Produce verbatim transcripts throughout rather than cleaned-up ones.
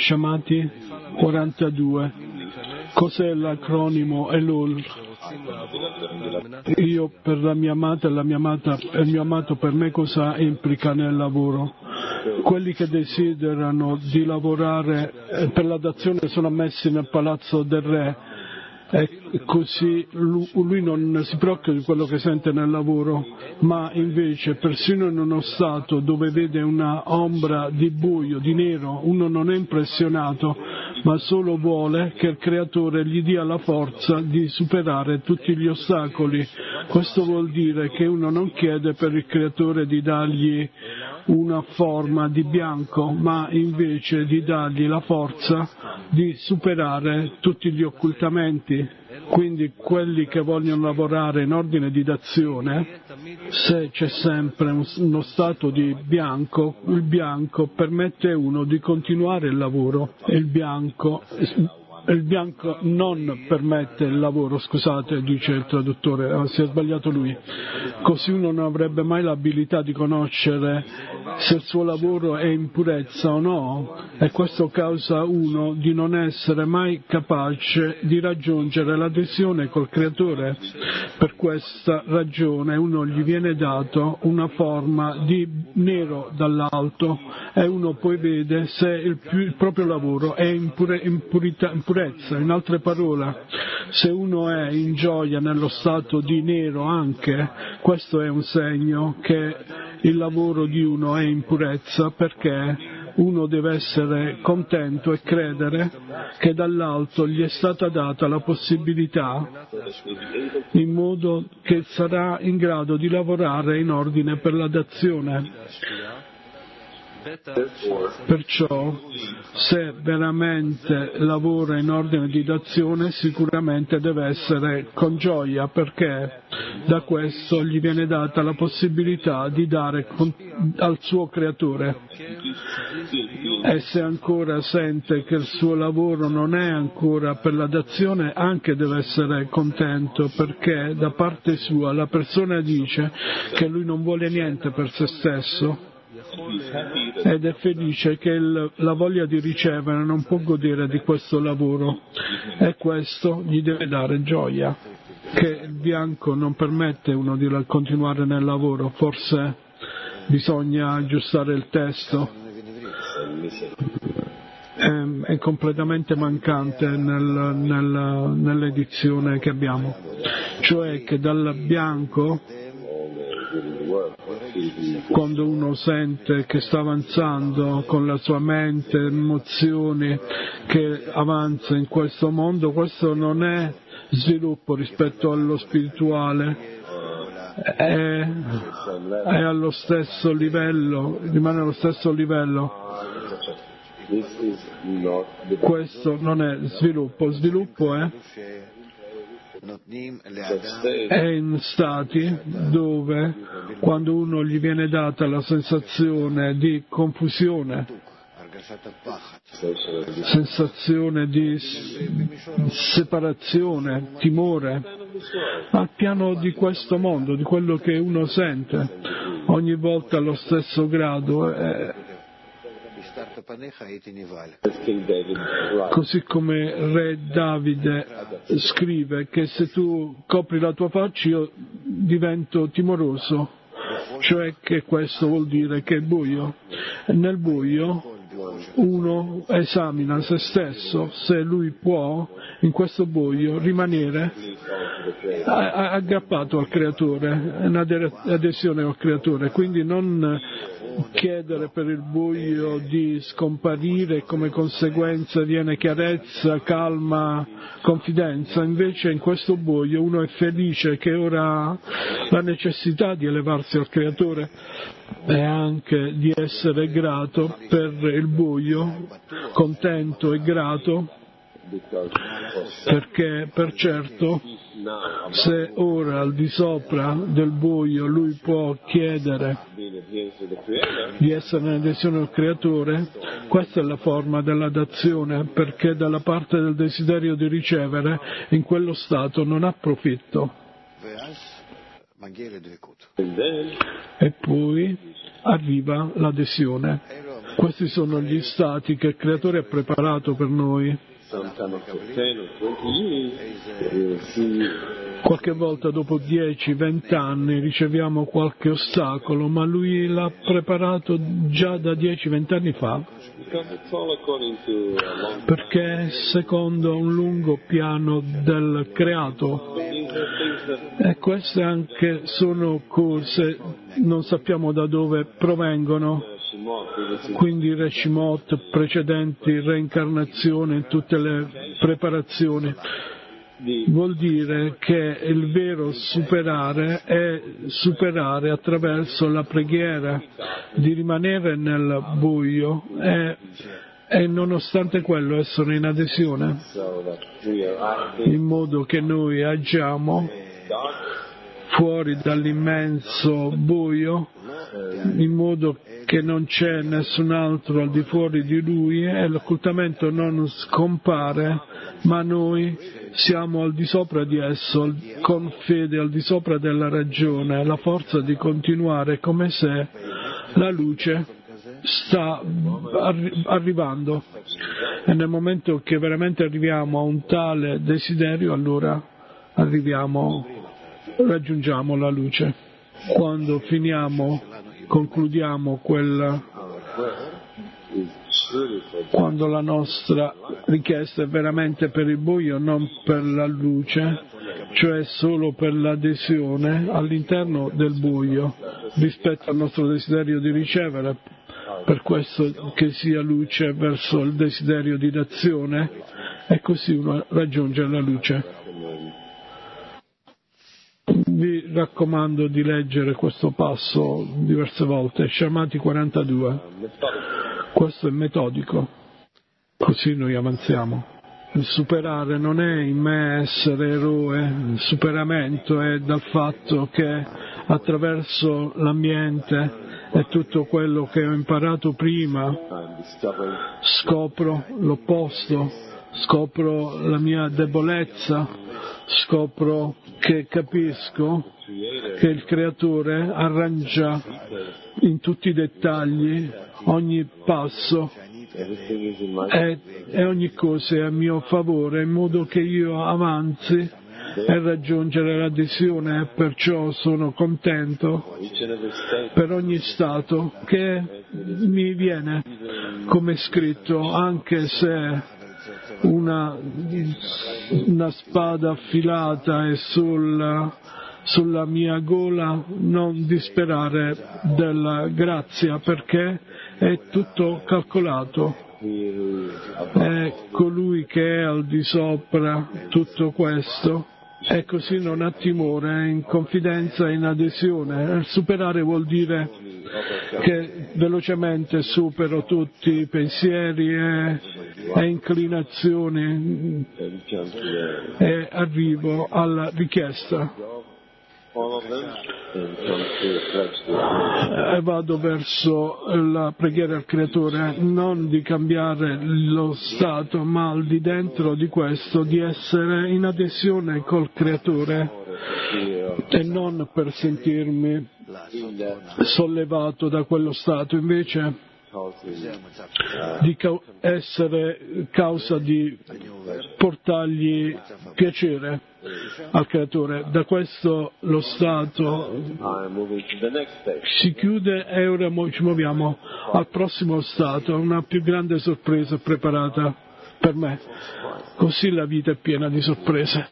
chiamati quarantadue. Cos'è l'acronimo Elul? Io per la mia amata e la mia amata e il mio amato per me cosa implica nel lavoro? Quelli che desiderano di lavorare per l'adozione sono ammessi nel palazzo del re, e così lui non si preoccupa di quello che sente nel lavoro, ma invece persino in uno stato dove vede una ombra di buio, di nero, uno non è impressionato, ma solo vuole che il Creatore gli dia la forza di superare tutti gli ostacoli. Questo vuol dire che uno non chiede per il Creatore di dargli una forma di bianco, ma invece di dargli la forza di superare tutti gli occultamenti. Quindi quelli che vogliono lavorare in ordine di d'azione, se c'è sempre uno stato di bianco, il bianco permette a uno di continuare il lavoro. Il bianco, il bianco non permette il lavoro, scusate, dice il traduttore, si è sbagliato lui. Così uno non avrebbe mai l'abilità di conoscere se il suo lavoro è in purezza o no, e questo causa uno di non essere mai capace di raggiungere l'adesione col Creatore. Per questa ragione uno gli viene dato una forma di nero dall'alto e uno poi vede se il, il proprio lavoro è in, pure, in, purita, in purezza. In altre parole, se uno è in gioia nello stato di nero anche, questo è un segno che il lavoro di uno è in purezza, perché uno deve essere contento e credere che dall'alto gli è stata data la possibilità, in modo che sarà in grado di lavorare in ordine per l'adozione. Perciò, se veramente lavora in ordine di d'azione, sicuramente deve essere con gioia, perché da questo gli viene data la possibilità di dare al suo Creatore. E se ancora sente che il suo lavoro non è ancora per la d'azione, anche deve essere contento, perché da parte sua la persona dice che lui non vuole niente per se stesso, ed è felice che il, la voglia di ricevere non può godere di questo lavoro, e questo gli deve dare gioia. Che il bianco non permette uno di continuare nel lavoro, forse bisogna aggiustare il testo, è, è completamente mancante nel, nel, nell'edizione che abbiamo, cioè che dal bianco, quando uno sente che sta avanzando con la sua mente, emozioni, che avanza in questo mondo, questo non è sviluppo rispetto allo spirituale, è, è allo stesso livello, rimane allo stesso livello. Questo non è sviluppo, sviluppo è è in stati dove, quando uno gli viene data la sensazione di confusione, sensazione di separazione, timore, al piano di questo mondo, di quello che uno sente, ogni volta allo stesso grado, è, così come Re Davide scrive che se tu copri la tua faccia io divento timoroso, cioè che questo vuol dire che è buio. Nel buio uno esamina se stesso, se lui può in questo buio rimanere aggrappato al Creatore, in adesione al Creatore, quindi non chiedere per il buio di scomparire, come conseguenza viene chiarezza, calma, confidenza. Invece in questo buio uno è felice che ora ha la necessità di elevarsi al Creatore e anche di essere grato per il buio, contento e grato, perché per certo se ora al di sopra del buio lui può chiedere di essere in adesione al Creatore, questa è la forma della dazione, perché dalla parte del desiderio di ricevere in quello stato non ha profitto. E poi arriva l'adesione. Questi sono gli stati che il Creatore ha preparato per noi. Qualche volta dopo dieci venti anni riceviamo qualche ostacolo, ma Lui l'ha preparato già da dieci venti anni fa, perché secondo un lungo piano del creato. E queste anche sono cose, non sappiamo da dove provengono, quindi Reshimot, precedenti reincarnazioni, tutte le preparazioni. Vuol dire che il vero superare è superare attraverso la preghiera, di rimanere nel buio e, e nonostante quello essere in adesione, in modo che noi agiamo fuori dall'immenso buio, in modo che non c'è nessun altro al di fuori di Lui e l'occultamento non scompare, ma noi siamo al di sopra di esso, con fede al di sopra della ragione, la forza di continuare come se la luce sta arri- arrivando. E nel momento che veramente arriviamo a un tale desiderio, allora arriviamo, raggiungiamo la luce. Quando finiamo, concludiamo quel, quando la nostra richiesta è veramente per il buio, non per la luce, cioè solo per l'adesione all'interno del buio rispetto al nostro desiderio di ricevere, per questo che sia luce verso il desiderio di d'azione, e così uno raggiunge la luce. Vi raccomando di leggere questo passo diverse volte, Shamati quarantadue. Questo è metodico, così noi avanziamo. Il superare non è in me essere eroe, il superamento è dal fatto che attraverso l'ambiente e tutto quello che ho imparato prima scopro l'opposto, scopro la mia debolezza, scopro che capisco che il Creatore arrangia in tutti i dettagli ogni passo e, e ogni cosa è a mio favore, in modo che io avanzi e raggiungere l'adesione, e perciò sono contento per ogni stato che mi viene, come scritto, anche se una, una spada affilata è sulla, sulla mia gola, non disperare della grazia, perché è tutto calcolato. È colui che è al di sopra tutto questo, e così non ha timore, è in confidenza e in adesione. Il superare vuol dire che velocemente supero tutti i pensieri e, e inclinazioni e arrivo alla richiesta. E vado verso la preghiera al Creatore, non di cambiare lo stato, ma al di dentro di questo, di essere in adesione col Creatore, e non per sentirmi sollevato da quello stato, invece di essere causa di portargli piacere al Creatore. Da questo lo stato si chiude e ora ci muoviamo al prossimo stato, una più grande sorpresa preparata per me. Così la vita è piena di sorprese.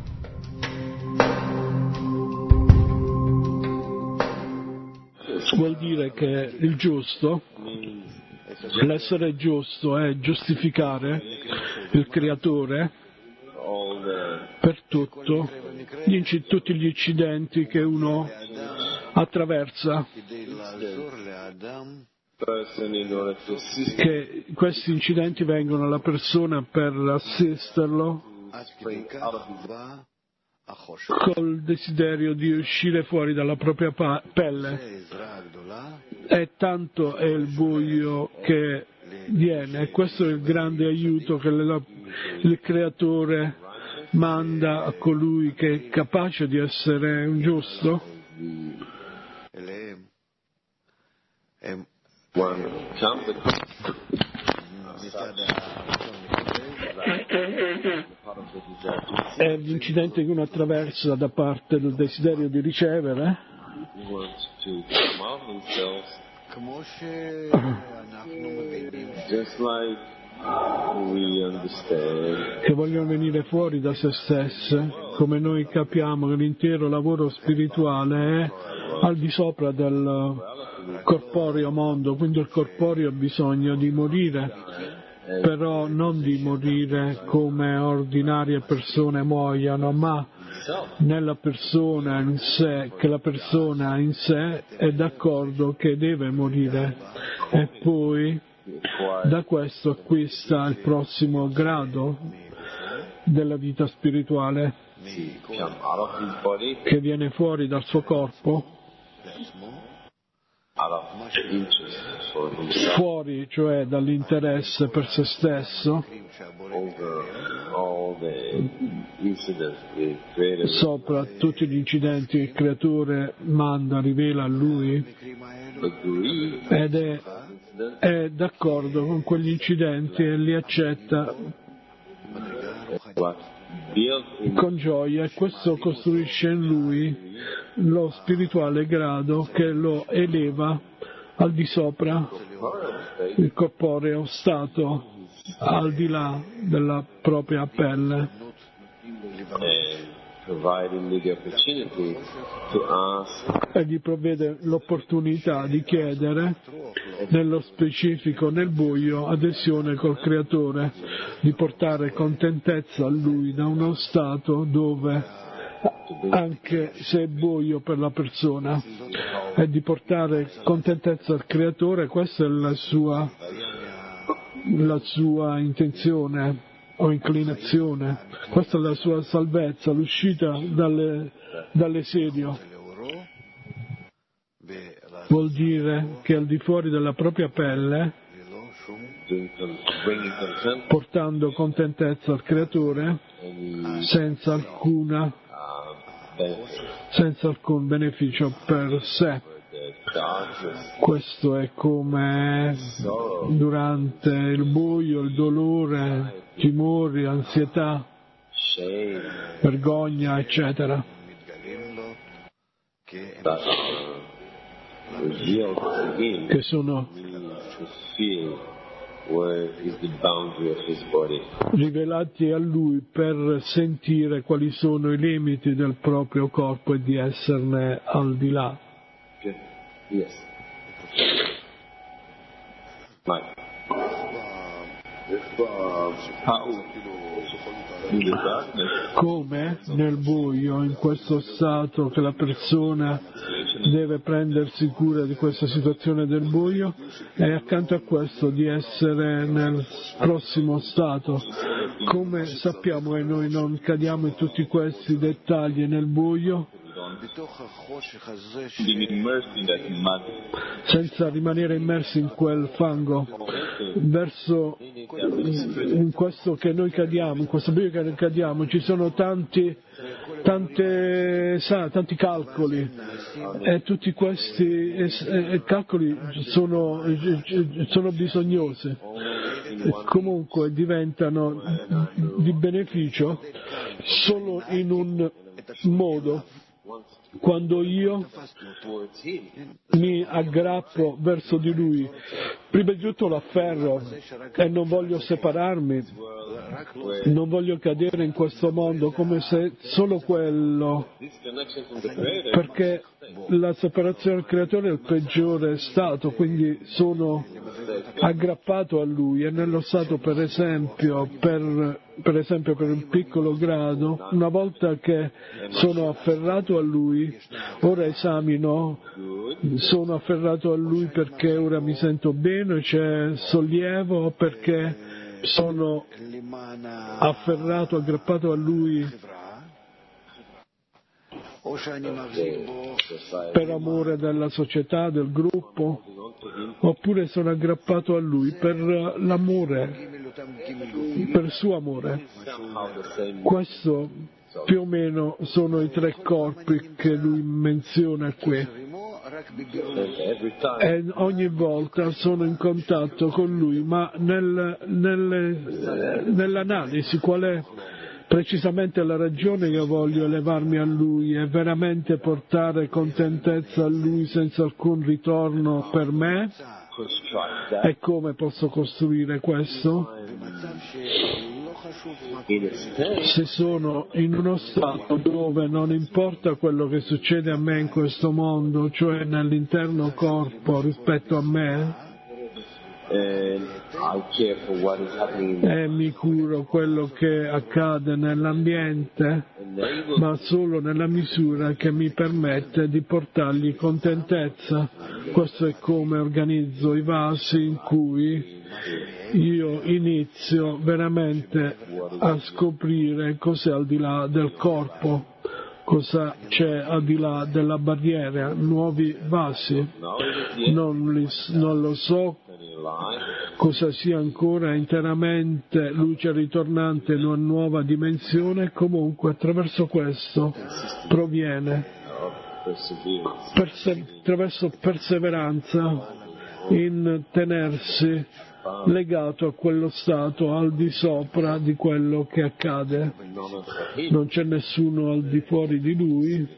Vuol dire che il giusto, l'essere giusto è giustificare il Creatore per tutto, gli, tutti gli incidenti che uno attraversa, che questi incidenti vengono alla persona per assisterlo col desiderio di uscire fuori dalla propria pa- pelle, e tanto è il buio che viene, e questo è il grande aiuto che le, il Creatore manda a colui che è capace di essere un giusto, È l'incidente che uno attraversa da parte del desiderio di ricevere, just like we understand, che vogliono venire fuori da se stesse, come noi capiamo che l'intero lavoro spirituale è al di sopra del corporeo mondo, quindi il corporeo ha bisogno di morire, però non di morire come ordinarie persone muoiono, ma nella persona in sé, che la persona in sé è d'accordo che deve morire, e poi da questo acquista il prossimo grado della vita spirituale, che viene fuori dal suo corpo, fuori cioè dall'interesse per se stesso, sopra tutti gli incidenti che il Creatore manda, rivela a Lui, ed è, è d'accordo con quegli incidenti e li accetta con gioia, e questo costruisce in Lui lo spirituale grado che lo eleva al di sopra il corporeo stato, al di là della propria pelle, e gli provvede l'opportunità di chiedere, nello specifico nel buio, adesione col Creatore, di portare contentezza a Lui da uno stato dove, anche se è buio per la persona, e di portare contentezza al Creatore. Questa è la sua, la sua intenzione o inclinazione, questa è la sua salvezza, l'uscita dalle, dall'esedio. Vuol dire che al di fuori della propria pelle, portando contentezza al Creatore, senza alcuna senza alcun beneficio per sé. Questo è come durante il buio, il dolore, timori, ansietà, vergogna, eccetera, che sono rivelati a Lui per sentire quali sono i limiti del proprio corpo e di esserne al di là. Yes. Right. If, uh, how in the darkness, come nel buio, in questo stato che la persona deve prendersi cura di questa situazione del buio, e accanto a questo di essere nel prossimo stato. Come sappiamo che noi non cadiamo in tutti questi dettagli nel buio, being immersed in that mud, senza rimanere immersi in quel fango, verso in questo che noi cadiamo, in questo buio che noi cadiamo, ci sono tanti, tante, sa, tanti calcoli, e tutti questi e, e, calcoli sono, sono bisognosi, e comunque diventano di beneficio solo in un modo: quando io mi aggrappo verso di Lui, prima di tutto lo afferro e non voglio separarmi, non voglio cadere in questo mondo come se solo quello, perché la separazione dal Creatore è il peggiore stato, quindi sono aggrappato a Lui, e nello stato, per esempio, per, per esempio per un piccolo grado, una volta che sono afferrato a Lui, ora esamino, sono afferrato a Lui perché ora mi sento bene, c'è sollievo, perché sono afferrato, aggrappato a Lui per amore della società, del gruppo, oppure sono aggrappato a Lui per l'amore, per il suo amore. Questo più o meno sono i tre corpi che Lui menziona qui. e ogni volta sono in contatto con Lui, ma nel, nelle, nell'analisi qual è precisamente la ragione che voglio elevarmi a Lui e veramente portare contentezza a Lui senza alcun ritorno per me? E come posso costruire questo? Se sono in uno stato dove non importa quello che succede a me in questo mondo, cioè nell'interno corpo rispetto a me, e mi curo quello che accade nell'ambiente, ma solo nella misura che mi permette di portargli contentezza. Questo è come organizzo i vasi in cui io inizio veramente a scoprire cos'è al di là del corpo, cosa c'è al di là della barriera, nuovi vasi. Non, li, non lo so cosa sia ancora interamente luce ritornante in una nuova dimensione, comunque attraverso questo proviene, perse- attraverso perseveranza in tenersi legato a quello stato al di sopra di quello che accade. Non c'è nessuno al di fuori di lui,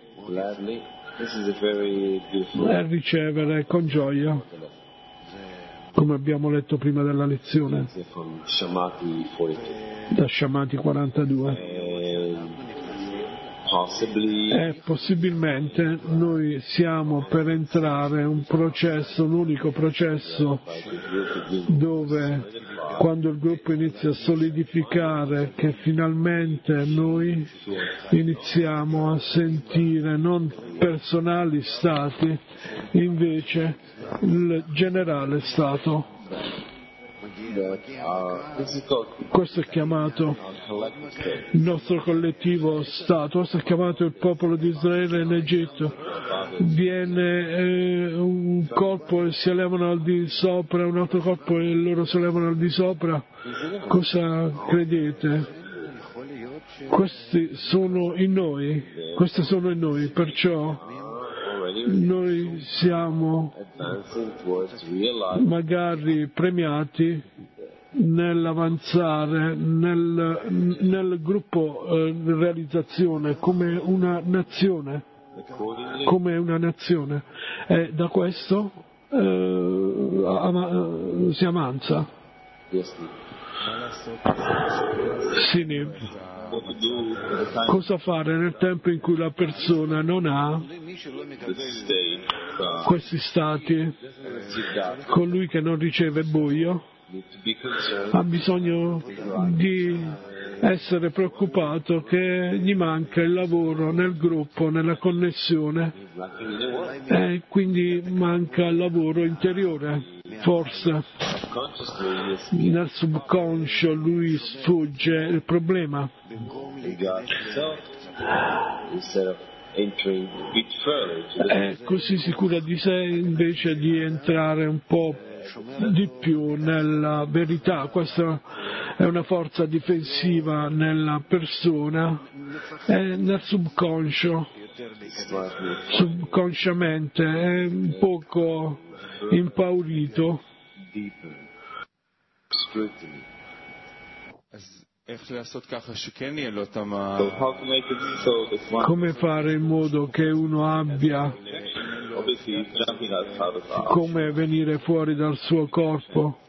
e ricevere con gioia, come abbiamo letto prima della lezione da Shamati quarantadue. E possibilmente noi siamo per entrare in un processo, un unico processo dove quando il gruppo inizia a solidificare, che finalmente noi iniziamo a sentire non personali stati, invece il generale stato. Questo è chiamato il nostro collettivo Stato, questo è chiamato il popolo di Israele in Egitto. Viene eh, un corpo e si elevano al di sopra, un altro corpo e loro si elevano al di sopra. Cosa credete? Questi sono in noi, questi sono in noi, perciò noi siamo magari premiati nell'avanzare nel, nel gruppo eh, realizzazione come una nazione, come una nazione, e da questo eh, ama, si avanza. Sì, cosa fare nel tempo in cui la persona non ha questi stati? Colui che non riceve buio ha bisogno di essere preoccupato che gli manca il lavoro nel gruppo, nella connessione, e quindi manca il lavoro interiore. Forse nel subconscio lui sfugge il problema e così si cura di sé invece di entrare un po' di più nella verità. Questa è una forza difensiva nella persona e nel subconscio, subconsciamente è un poco impaurito. Come fare in modo che uno abbia come venire fuori dal suo corpo?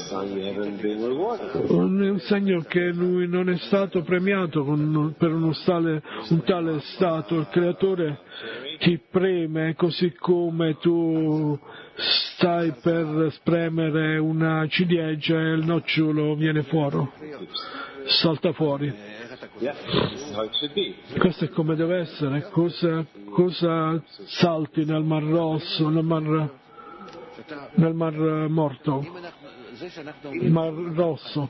Un segno che lui non è stato premiato con, per uno tale, un tale stato. Il Creatore ti preme così come tu stai per spremere una ciliegia e il nocciolo viene fuori, salta fuori. Questo è come deve essere. Cosa, cosa salti nel Mar Rosso, nel Mar, nel Mar Morto, Mar Rosso?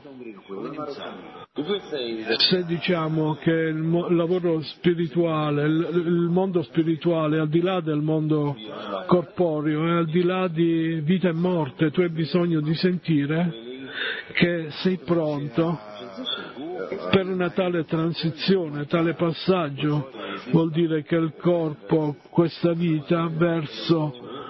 Se diciamo che il, mo- il lavoro spirituale, il, il mondo spirituale è al di là del mondo corporeo, è al di là di vita e morte, tu hai bisogno di sentire che sei pronto per una tale transizione, tale passaggio. Vuol dire che il corpo, questa vita, verso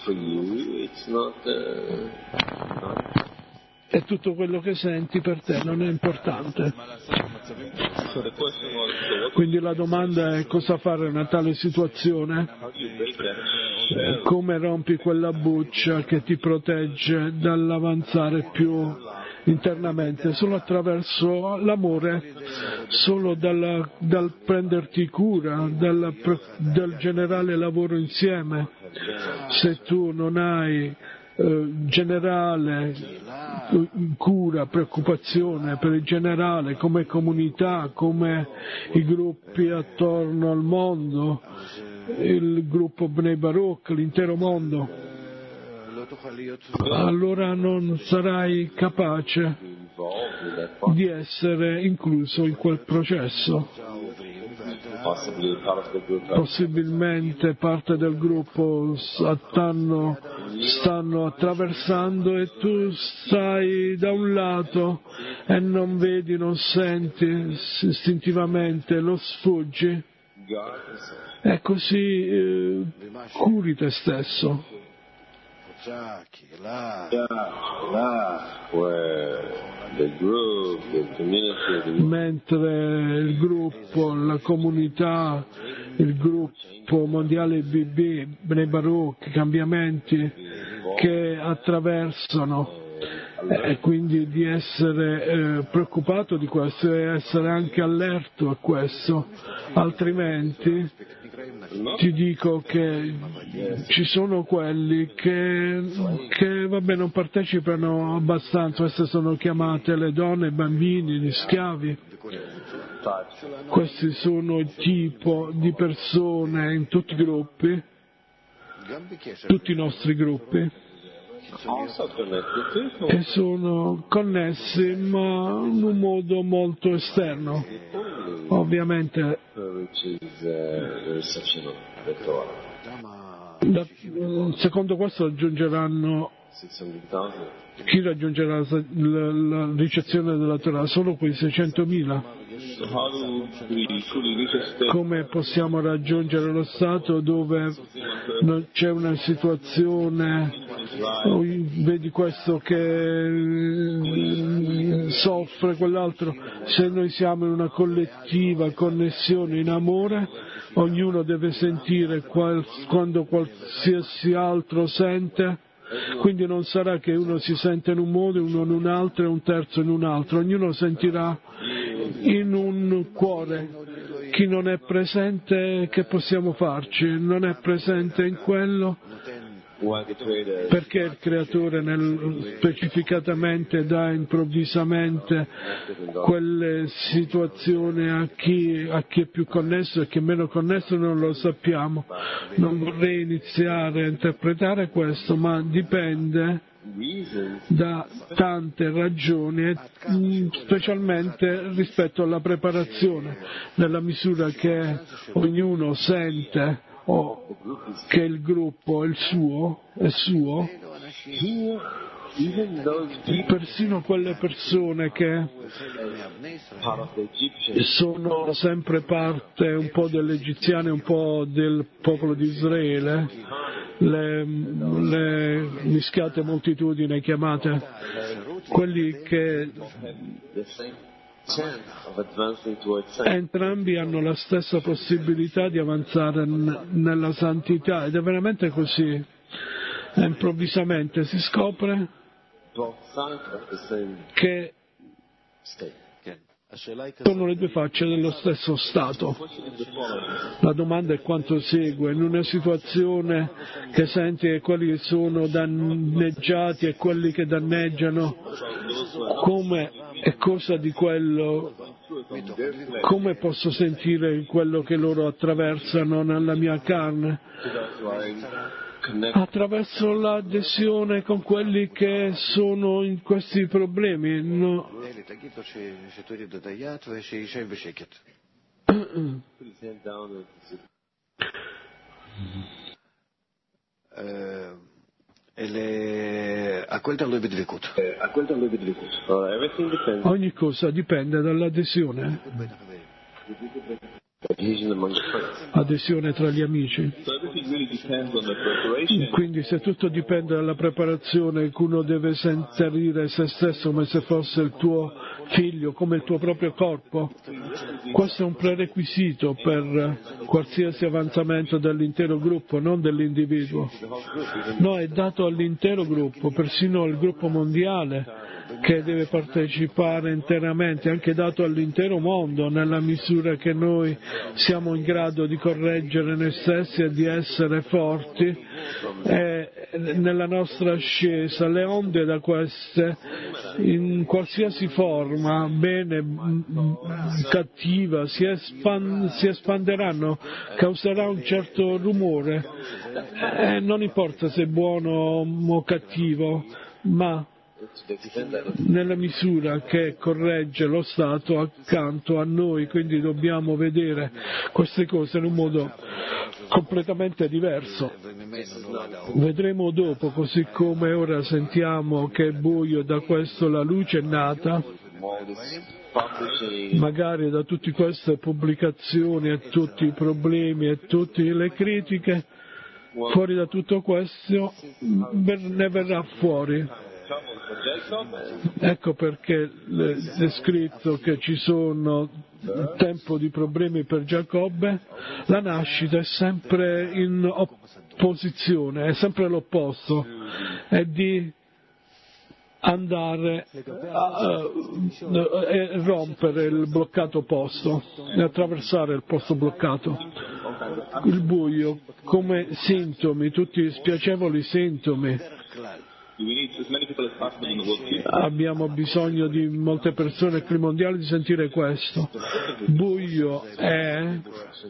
for you, it's not, uh, not... E tutto quello che senti per te non è importante. So the question was, so Quindi la domanda è cosa fare in una tale situazione? how do you break that? Eh, Come rompi quella buccia che ti protegge dall'avanzare più internamente? Solo attraverso l'amore, solo dalla, dal prenderti cura, dalla, dal generale lavoro insieme. Se tu non hai eh, generale eh, cura, preoccupazione per il generale come comunità, come i gruppi attorno al mondo, il gruppo Bnei Baruch, l'intero mondo, allora non sarai capace Involved in that part, di essere incluso in quel processo. possibly part of the group. Possibilmente parte del gruppo stanno, stanno attraversando e tu stai da un lato e non vedi, non senti istintivamente, lo sfuggi God is e così eh, curi te stesso. where the group, the community, the Mentre il gruppo, la comunità, il gruppo mondiale B B, Bnei Baruch, i cambiamenti che attraversano e quindi di essere eh, preoccupato di questo e essere anche allerto a questo, altrimenti ti dico che ci sono quelli che, che vabbè, non partecipano abbastanza, queste sono chiamate le donne, i bambini, gli schiavi. Questi sono il tipo di persone in tutti i gruppi, tutti i nostri gruppi, also connected to e sono connessi ma in un modo molto esterno. Ovviamente which is uh, the reception of the Torah. da, secondo questo raggiungeranno, six hundred thousand. chi raggiungerà la, la, la ricezione della Torah? Solo quei seicentomila. So how do we fully reach a state? Come possiamo raggiungere lo stato dove non c'è una situazione, oh, vedi questo che eh, soffre, quell'altro? Se noi siamo in una collettiva connessione in amore, ognuno deve sentire qual, quando qualsiasi altro sente. Quindi non sarà che uno si sente in un modo, uno in un altro e un terzo in un altro, ognuno sentirà in un cuore. Chi non è presente, che possiamo farci? Non è presente in quello Why the creator perché il creatore nel, specificatamente dà improvvisamente quelle situazioni a chi, a chi è più connesso e chi è meno connesso non lo sappiamo. Non vorrei iniziare a interpretare questo, ma dipende reasons da tante ragioni, e, mh, specialmente rispetto alla preparazione, nella misura che ognuno sente o che il gruppo è il suo, è suo, here, even those people persino quelle persone che part of the Egyptian sono sempre parte un po' delle egiziane, un po' del popolo di Israele, le, le mischiate moltitudini chiamate, quelli che the same chance of advancing towards sanctity. entrambi hanno la stessa possibilità di avanzare n- nella santità, ed è veramente così. E improvvisamente si scopre Both sides of the same che state. sono le due facce dello stesso stato. Question is the following. La domanda è quanto segue. In una situazione che senti che quelli che sono danneggiati e quelli che danneggiano, come è cosa di quello, come posso sentire quello che loro attraversano nella mia carne? Connect Attraverso l'adesione con quelli che sono in questi problemi. No. put his hand down and sit. הכל תלוי בדבקות. Allora, everything depends. Ogni cosa dipende dall'adesione. adesione tra gli amici. Quindi se tutto dipende dalla preparazione, che uno deve inserire se stesso come se fosse il tuo figlio, come il tuo proprio corpo, questo è un prerequisito per qualsiasi avanzamento dell'intero gruppo, non dell'individuo. No, è dato all'intero gruppo, persino al gruppo mondiale, che deve partecipare interamente, anche dato all'intero mondo, nella misura che noi siamo in grado di correggere noi stessi e di essere forti e nella nostra ascesa. Le onde da queste, in qualsiasi forma, bene, cattiva, si, espan- si espanderanno, causerà un certo rumore, e non importa se è buono o cattivo, ma nella misura che corregge lo Stato accanto a noi, quindi dobbiamo vedere queste cose in un modo completamente diverso. Vedremo dopo, così come ora sentiamo che è buio, da questo la luce è nata, magari da tutte queste pubblicazioni e tutti i problemi e tutte le critiche, fuori da tutto questo ne verrà fuori. Ecco perché è scritto che ci sono tempo di problemi per Giacobbe. La nascita è sempre in opposizione, è sempre l'opposto, è di andare a, a rompere il bloccato posto e attraversare il posto bloccato. Il buio come sintomi, tutti spiacevoli sintomi. Abbiamo bisogno di molte persone qui mondiali di sentire questo. Buio è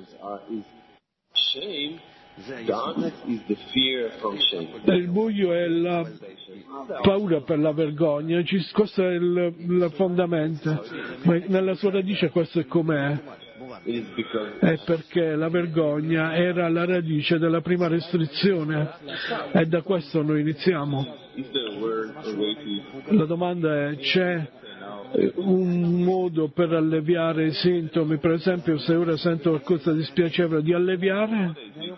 il buio è la paura per la vergogna, questo è il, il fondamento, ma nella sua radice questo è com'è. È perché la vergogna era la radice della prima restrizione e da questo noi iniziamo. La domanda è: c'è un modo per alleviare i sintomi? Per esempio, se ora sento qualcosa di spiacevole, di alleviare?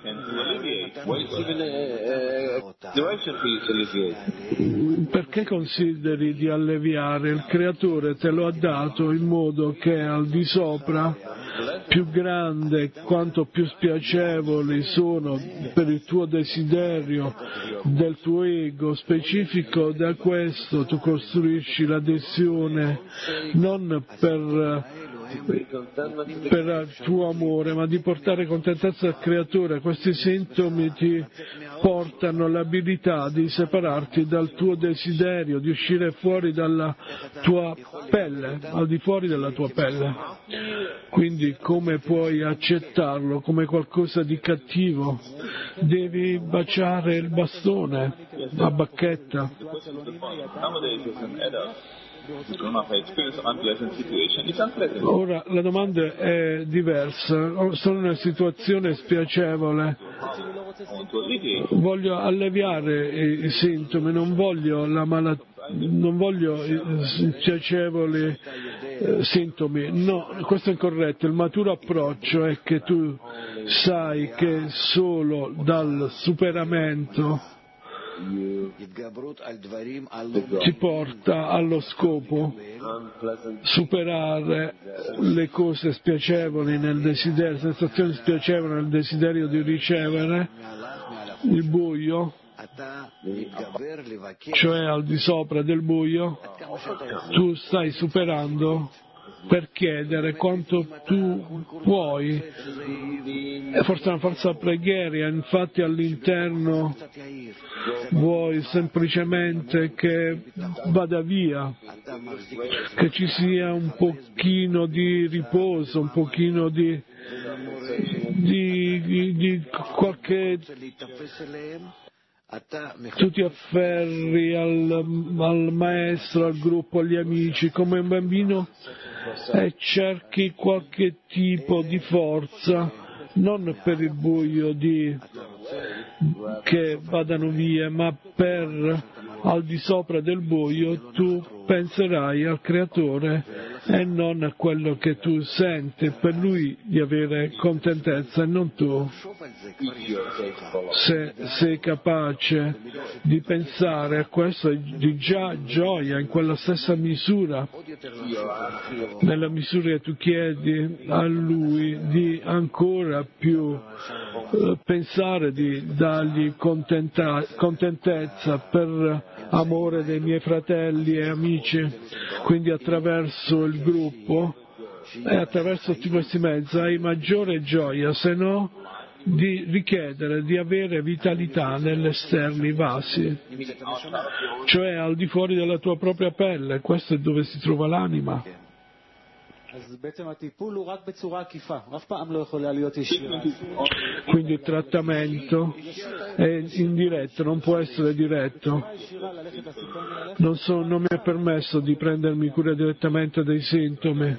Perché consideri di alleviare? Il Creatore te lo ha dato in modo che al di sopra, più grande quanto più spiacevoli sono per il tuo desiderio del tuo ego specifico, da questo tu costruisci l'adesione non per, per il tuo amore, ma di portare contentezza al Creatore. Questi sintomi ti portano l'abilità di separarti dal tuo desiderio, di uscire fuori dalla tua pelle, al di fuori della tua pelle. Quindi come puoi accettarlo come qualcosa di cattivo? Devi baciare il bastone, la bacchetta. Ora la domanda è diversa, sono in una situazione spiacevole, voglio alleviare i sintomi, non voglio la malattia, non voglio spiacevoli eh, sintomi, no, questo è incorretto. Il maturo approccio è che tu sai che solo dal superamento ti porta allo scopo, superare le cose spiacevoli nel desiderio, sensazioni spiacevoli nel desiderio di ricevere, il buio, cioè al di sopra del buio, tu stai superando per chiedere quanto tu puoi. È forse una falsa preghiera, infatti all'interno vuoi semplicemente che vada via, che ci sia un pochino di riposo, un pochino di, di, di, di qualche... Tu ti afferri al, al maestro, al gruppo, agli amici come un bambino e cerchi qualche tipo di forza, non per il buio di, che vadano via, ma per al di sopra del buio tu penserai al Creatore e non a quello che tu senti, per lui di avere contentezza e non tu. Se sei capace di pensare a questo, di già gioia in quella stessa misura, nella misura che tu chiedi a lui di ancora più eh, pensare di dargli contenta- contentezza per amore dei miei fratelli e amici, quindi attraverso il gruppo e attraverso tutti questi mezzi hai maggiore gioia, se no di richiedere di avere vitalità negli esterni vasi, cioè al di fuori della tua propria pelle. Questo è dove si trova l'anima. Quindi il trattamento è indiretto, non può essere diretto. Non, so, non mi è permesso di prendermi cura direttamente dei sintomi.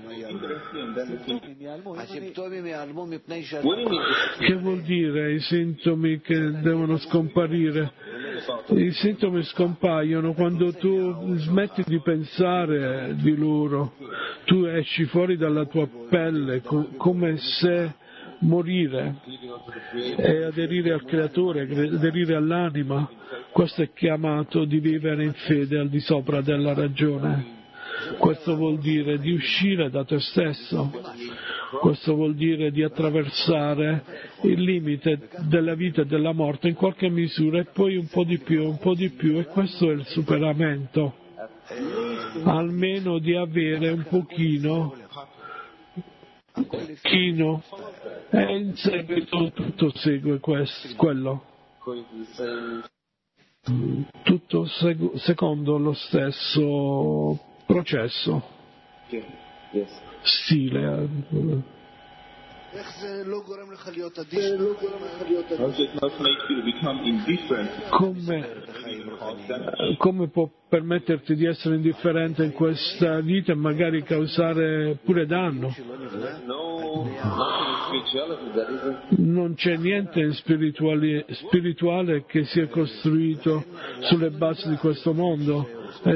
Che vuol dire i sintomi che devono scomparire? I sintomi scompaiono quando tu smetti di pensare di loro, tu esci fuori dalla tua pelle co- come se morire e aderire al Creatore, aderire all'anima. Questo è chiamato di vivere in fede al di sopra della ragione. Questo vuol dire di uscire da te stesso, questo vuol dire di attraversare il limite della vita e della morte in qualche misura e poi un po' di più, un po' di più, e questo è il superamento, almeno di avere un pochino, chino, e in seguito tutto segue questo, quello. Tutto segu- secondo lo stesso processo, stile. Come, come può permetterti di essere indifferente in questa vita e magari causare pure danno? Non c'è niente in spirituale, spirituale che sia costruito sulle basi di questo mondo. È,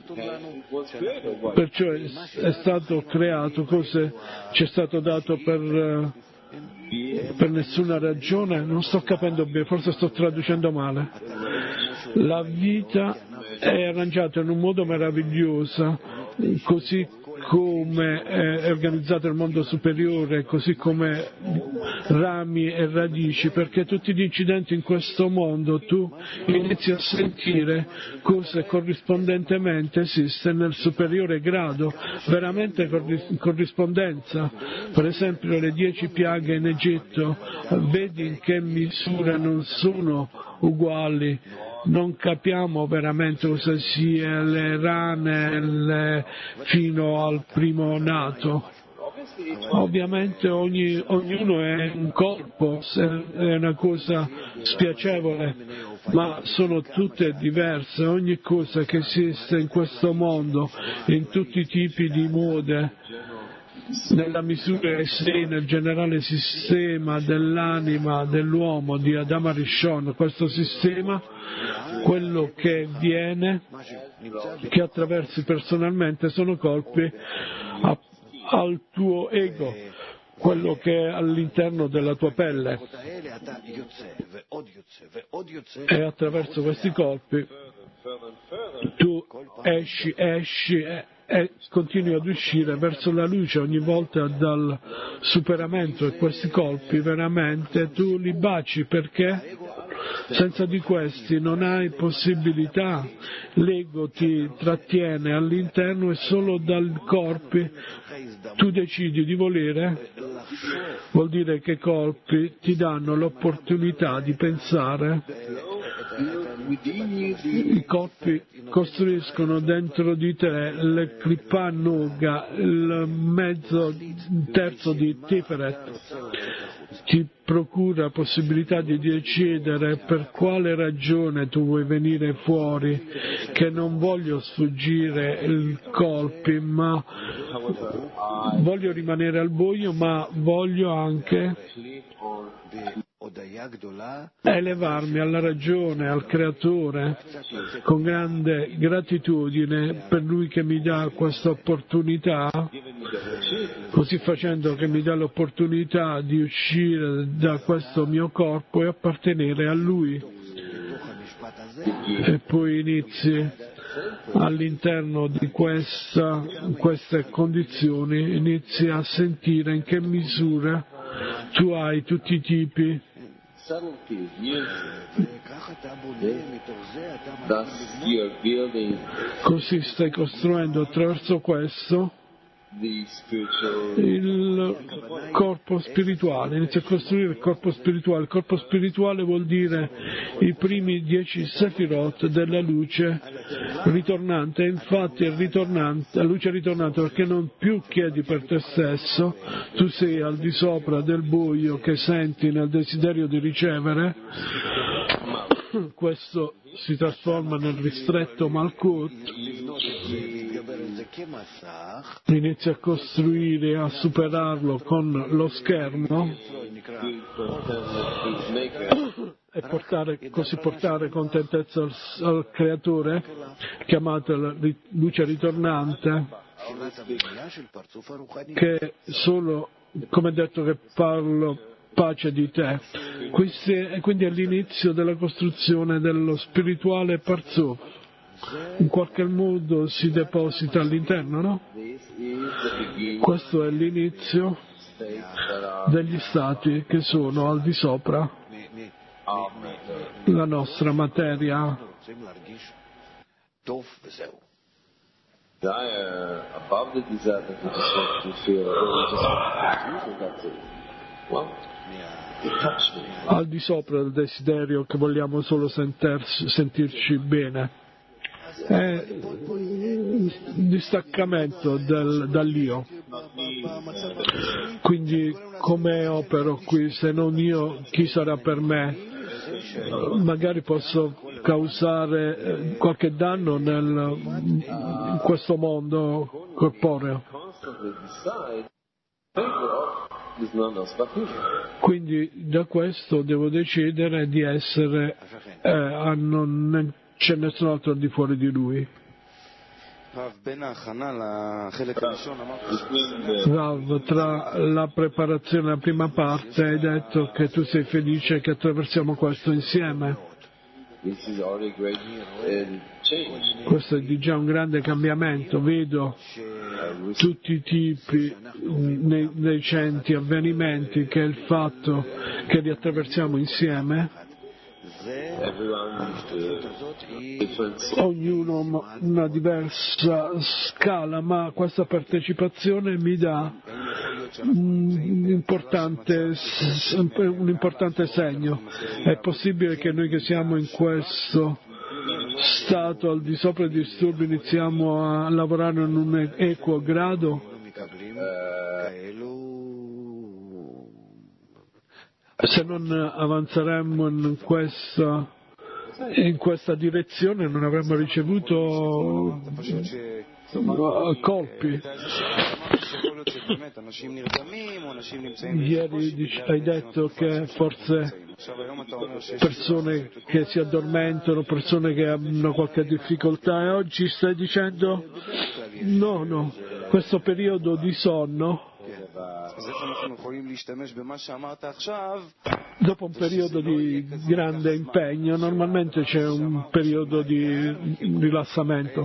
perciò è, è stato creato, cose ci è stato dato per, per nessuna ragione. Non sto capendo bene, forse sto traducendo male. La vita è arrangiata in un modo meraviglioso, così come è organizzato il mondo superiore, così come rami e radici, perché tutti gli incidenti in questo mondo tu inizi a sentire cose corrispondentemente esiste nel superiore grado, veramente corrispondenza. Per esempio le dieci piaghe in Egitto, vedi in che misura non sono uguali. Non capiamo veramente cosa sia le rane le, fino al primo nato. Ovviamente ogni, ognuno è un corpo, è una cosa spiacevole, ma sono tutte diverse. Ogni cosa che esiste in questo mondo, in tutti i tipi di mode, nella misura che sei nel generale sistema dell'anima dell'uomo di Adama Rishon, questo sistema, quello che viene, che attraversi personalmente, sono colpi a, al tuo ego, quello che è all'interno della tua pelle, e attraverso questi colpi tu esci, esci e, e continui ad uscire verso la luce ogni volta dal superamento, e questi colpi veramente tu li baci, perché senza di questi non hai possibilità. L'ego ti trattiene all'interno e solo dal corpi tu decidi di volere. Vuol dire che i colpi ti danno l'opportunità di pensare. I corpi costruiscono dentro di te il Kripa Nuga, il mezzo terzo di Tiferet, ti procura possibilità di decidere per quale ragione tu vuoi venire fuori, che non voglio sfuggire i colpi, ma voglio rimanere al buio, ma voglio anche elevarmi alla ragione, al Creatore, con grande gratitudine per Lui che mi dà questa opportunità, così facendo che mi dà l'opportunità di uscire da questo mio corpo e appartenere a Lui. E poi inizi all'interno di questa, queste condizioni, inizi a sentire in che misura tu hai tutti i tipi così stai costruendo attraverso questo il corpo spirituale, inizia a costruire il corpo spirituale. Il corpo spirituale vuol dire i primi dieci sefirot della luce ritornante, e infatti è ritornante, la luce ritornante perché non più chiedi per te stesso, tu sei al di sopra del buio che senti nel desiderio di ricevere, questo si trasforma nel ristretto Malkut, inizia a costruire, a superarlo con lo schermo e portare, così portare contentezza al, al Creatore, chiamato la luce ritornante, che solo, come detto, che parlo pace di te. Questi, e quindi è l'inizio della costruzione dello spirituale Parzuf. In qualche modo si deposita all'interno, no? Questo è l'inizio degli stati che sono al di sopra la nostra materia. Al di sopra del desiderio che vogliamo solo sentirci, sentirci bene, è il distaccamento del, dall'io. Quindi come opero qui, se non io, chi sarà per me? Magari posso causare qualche danno nel, in questo mondo corporeo. Quindi da questo devo decidere di essere, eh, a non c'è nessun altro al di fuori di lui. Rav, tra la preparazione e la prima parte hai detto che tu sei felice che attraversiamo questo insieme. Questo è già un grande cambiamento, vedo tutti i tipi nei recenti avvenimenti che è il fatto che li attraversiamo insieme, ognuno una diversa scala, ma questa partecipazione mi dà un importante, un importante segno. È possibile che noi che siamo in questo stato al di sopra dei disturbi iniziamo a lavorare in un equo grado? Se non avanzeremmo in questa, in questa direzione non avremmo ricevuto colpi. Ieri hai detto che forse persone che si addormentano, persone che hanno qualche difficoltà, e oggi stai dicendo no, no, questo periodo di sonno, dopo un periodo di grande impegno, normalmente c'è un periodo di rilassamento.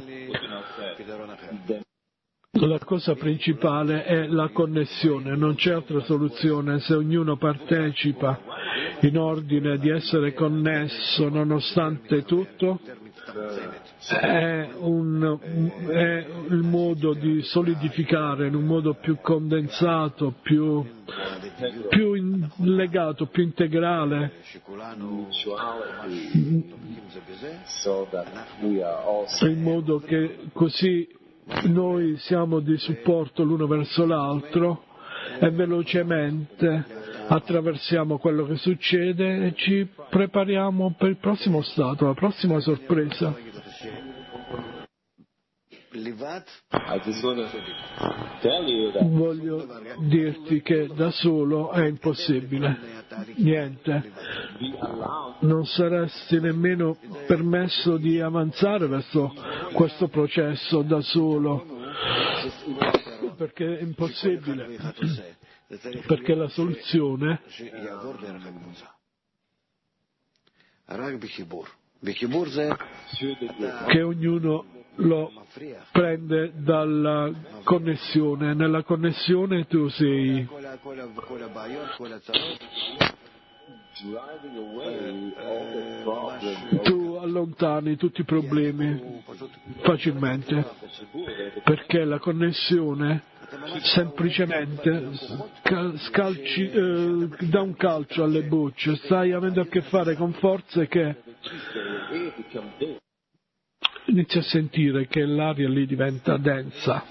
La cosa principale è la connessione, non c'è altra soluzione. Se ognuno partecipa in ordine di essere connesso nonostante tutto, è, un, è il modo di solidificare in un modo più condensato, più, più in, legato, più integrale, in modo che così noi siamo di supporto l'uno verso l'altro e velocemente attraversiamo quello che succede e ci prepariamo per il prossimo stato, la prossima sorpresa. Voglio dirti che da solo è impossibile, niente, non saresti nemmeno permesso di avanzare verso questo processo da solo, perché è impossibile, perché la soluzione che ognuno lo prende dalla connessione, nella connessione tu sei tu allontani tutti i problemi facilmente, perché la connessione semplicemente scalci, eh, dà un calcio alle bucce, stai avendo a che fare con forze che inizi a sentire che l'aria lì diventa densa.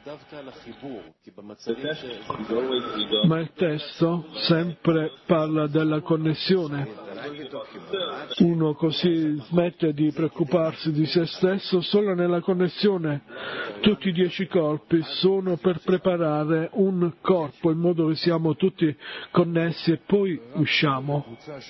Ma il testo sempre parla della connessione. Uno così smette di preoccuparsi di se stesso solo nella connessione. Tutti i dieci corpi sono per preparare un corpo in modo che siamo tutti connessi e poi usciamo.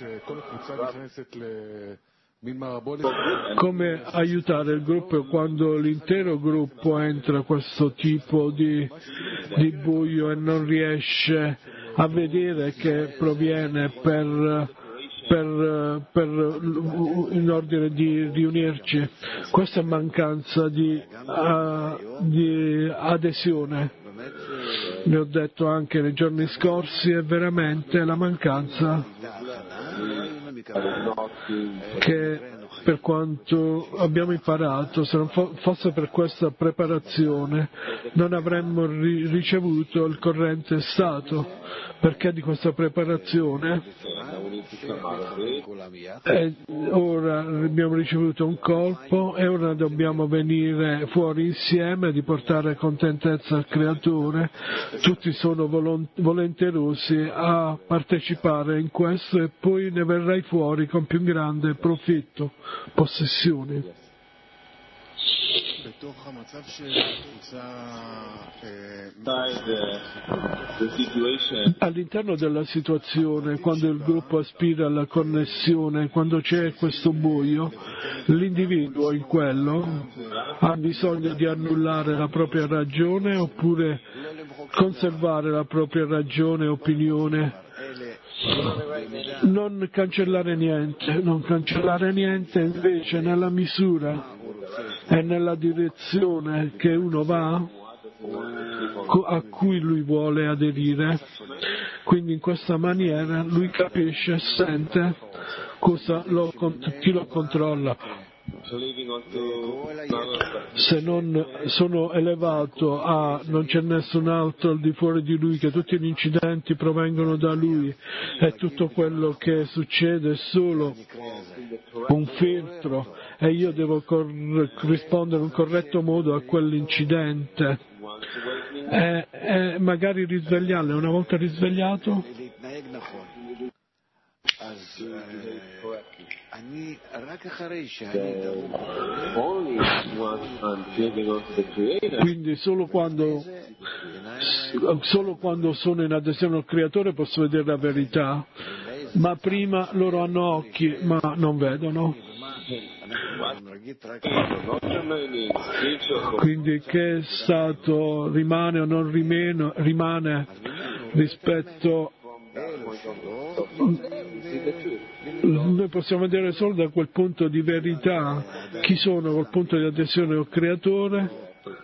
Come aiutare il gruppo quando l'intero gruppo entra in questo tipo di, di buio e non riesce a vedere che proviene per, per, per, in ordine di riunirci. Questa è mancanza di, uh, di adesione. Ne ho detto anche nei giorni scorsi, è veramente la mancanza che per quanto abbiamo imparato, se non fosse per questa preparazione non avremmo ri- ricevuto il corrente stato, perché di questa preparazione e ora abbiamo ricevuto un colpo e ora dobbiamo venire fuori insieme di portare contentezza al Creatore. Tutti sono volon- volenterosi a partecipare in questo e poi ne verrai fuori con più grande profitto, possessioni. All'interno della situazione, quando il gruppo aspira alla connessione, quando c'è questo buio, l'individuo in quello ha bisogno di annullare la propria ragione oppure conservare la propria ragione e opinione. Non cancellare niente, non cancellare niente, invece nella misura e nella direzione che uno va, a cui lui vuole aderire. Quindi in questa maniera lui capisce e sente cosa lo, chi lo controlla. Se non sono elevato a non c'è nessun altro al di fuori di lui, che tutti gli incidenti provengono da lui e tutto quello che succede è solo un filtro e io devo cor- rispondere in un corretto modo a quell'incidente e, e magari risvegliarlo. Una volta risvegliato quindi solo quando solo quando sono in adesione al Creatore posso vedere la verità, ma prima loro hanno occhi ma non vedono. Quindi che stato rimane o non rimane, rimane rispetto, noi possiamo vedere solo da quel punto di verità chi sono col punto di adesione al Creatore.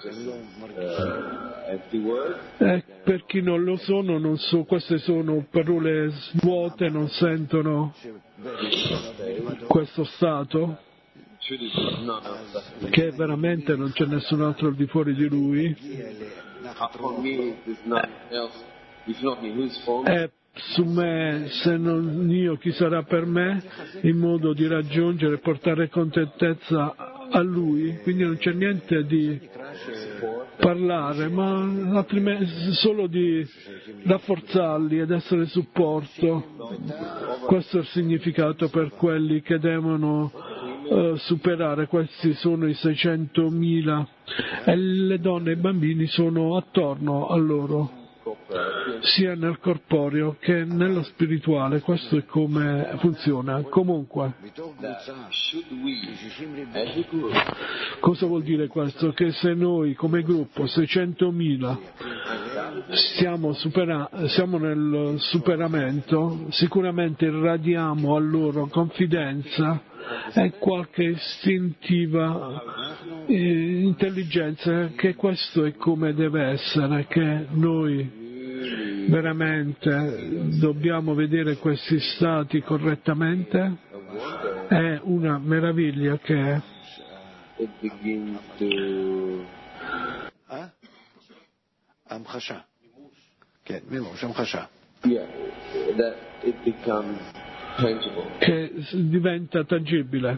E per chi non lo sono, non so, queste sono parole vuote, non sentono questo stato, che veramente non c'è nessun altro al di fuori di lui. E su me, se non io, chi sarà per me, in modo di raggiungere e portare contentezza a lui. Quindi non c'è niente di parlare, ma altrimenti solo di rafforzarli ed essere supporto. Questo è il significato per quelli che devono uh, superare. Questi sono i seicentomila e le donne e i bambini sono attorno a loro, sia nel corporeo che nello spirituale. Questo è come funziona. Comunque, cosa vuol dire questo? Che se noi come gruppo seicentomila stiamo, supera- siamo nel superamento, sicuramente irradiamo a loro confidenza e qualche istintiva eh, intelligenza, che questo è come deve essere, che noi veramente dobbiamo vedere questi stati correttamente. È una meraviglia che המחשה. כן, מימוש, המחשה. Yeah, that it becomes tangible. che diventa tangibile.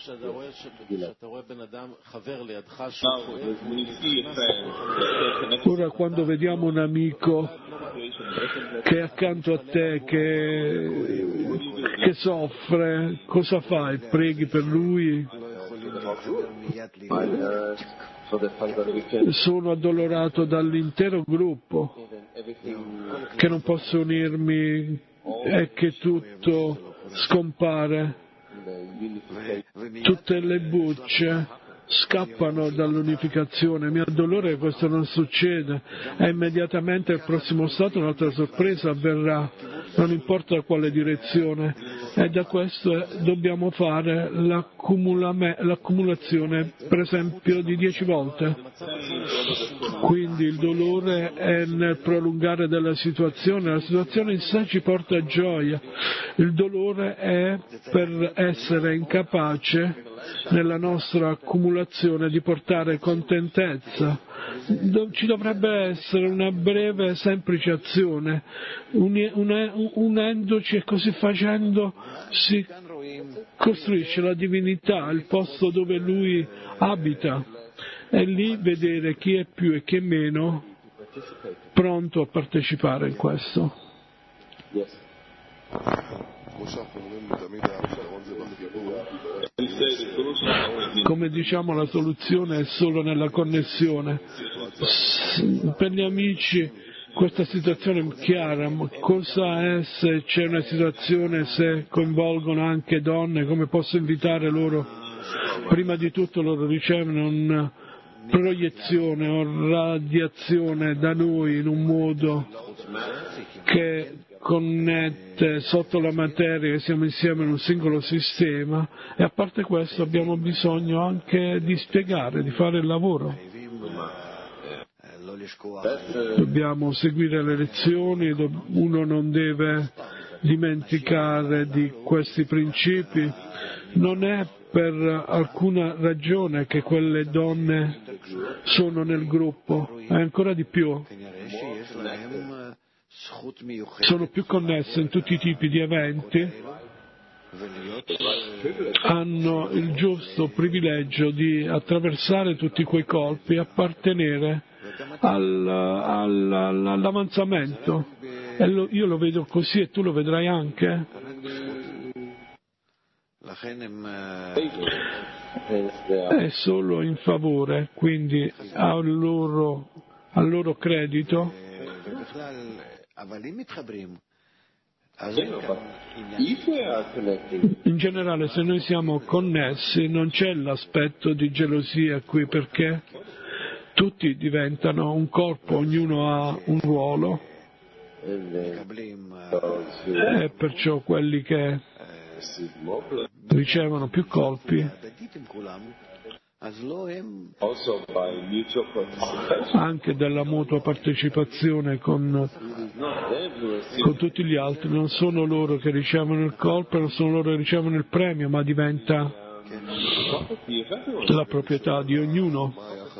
Ora quando vediamo un amico che è accanto a te, che, che soffre, cosa fai? Preghi per lui? Sono addolorato dall'intero gruppo, che non posso unirmi e che tutto scompare, tutte le bucce scappano dall'unificazione. Mi addolora che questo non succede, e immediatamente il prossimo stato un'altra sorpresa avverrà, non importa quale direzione, e da questo dobbiamo fare l'accumulazione, per esempio, di dieci volte. Quindi il dolore è nel prolungare della situazione, la situazione in sé ci porta gioia, il dolore è per essere incapace nella nostra accumulazione di portare contentezza. Ci dovrebbe essere una breve semplice azione, unendoci, e così facendo si costruisce la divinità, il posto dove lui abita, e lì vedere chi è più e chi è meno pronto a partecipare in questo. Yes. Come diciamo, la soluzione è solo nella connessione. Per gli amici questa situazione è chiara, ma cosa è se c'è una situazione, se coinvolgono anche donne, come posso invitare loro? Prima di tutto loro ricevono una proiezione o radiazione da noi in un modo che connette sotto la materia, che siamo insieme in un singolo sistema, e a parte questo abbiamo bisogno anche di spiegare, di fare il lavoro. Dobbiamo seguire le lezioni, uno non deve dimenticare di questi principi. Non è per alcuna ragione che quelle donne sono nel gruppo, è ancora di più. Sono più connesse in tutti i tipi di eventi, hanno il giusto privilegio di attraversare tutti quei colpi e appartenere al, al, all'avanzamento. E lo, io lo vedo così e tu lo vedrai anche. È solo in favore, quindi al loro, al loro credito. In generale, se noi siamo connessi non c'è l'aspetto di gelosia qui, perché tutti diventano un corpo, ognuno ha un ruolo, e perciò quelli che ricevono più colpi anche dalla mutua partecipazione con, con tutti gli altri, non sono loro che ricevono il colpo, non sono loro che ricevono il premio, ma diventa la proprietà di ognuno.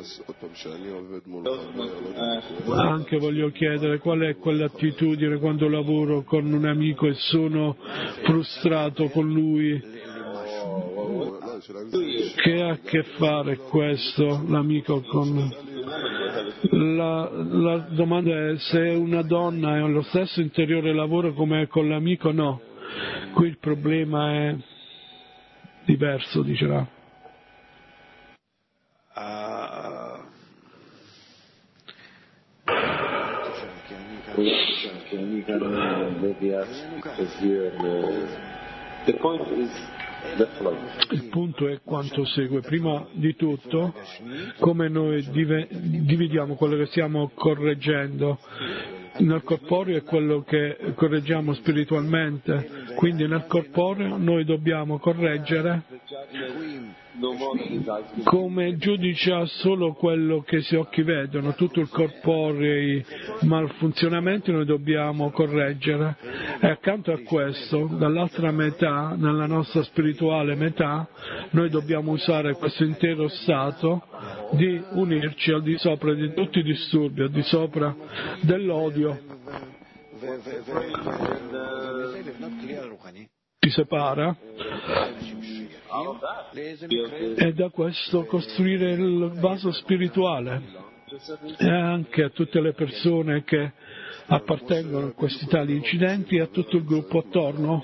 Anche voglio chiedere qual è quell'attitudine quando lavoro con un amico e sono frustrato con lui. Che ha a che fare questo, l'amico, con... La, la domanda è se una donna ha lo stesso interiore lavoro come con l'amico. No, qui il problema è diverso, dicerà. Il punto è quanto segue. Prima di tutto, come noi div- dividiamo quello che stiamo correggendo. Nel corporeo è quello che correggiamo spiritualmente, quindi nel corporeo noi dobbiamo correggere. Come giudica solo quello che gli occhi vedono, tutto il corporeo, i malfunzionamenti noi dobbiamo correggere. E accanto a questo, dall'altra metà, nella nostra spirituale metà, noi dobbiamo usare questo intero stato di unirci al di sopra di tutti i disturbi, al di sopra dell'odio. Ti separa e da questo costruire il vaso spirituale e anche a tutte le persone che appartengono a questi tali incidenti e a tutto il gruppo attorno.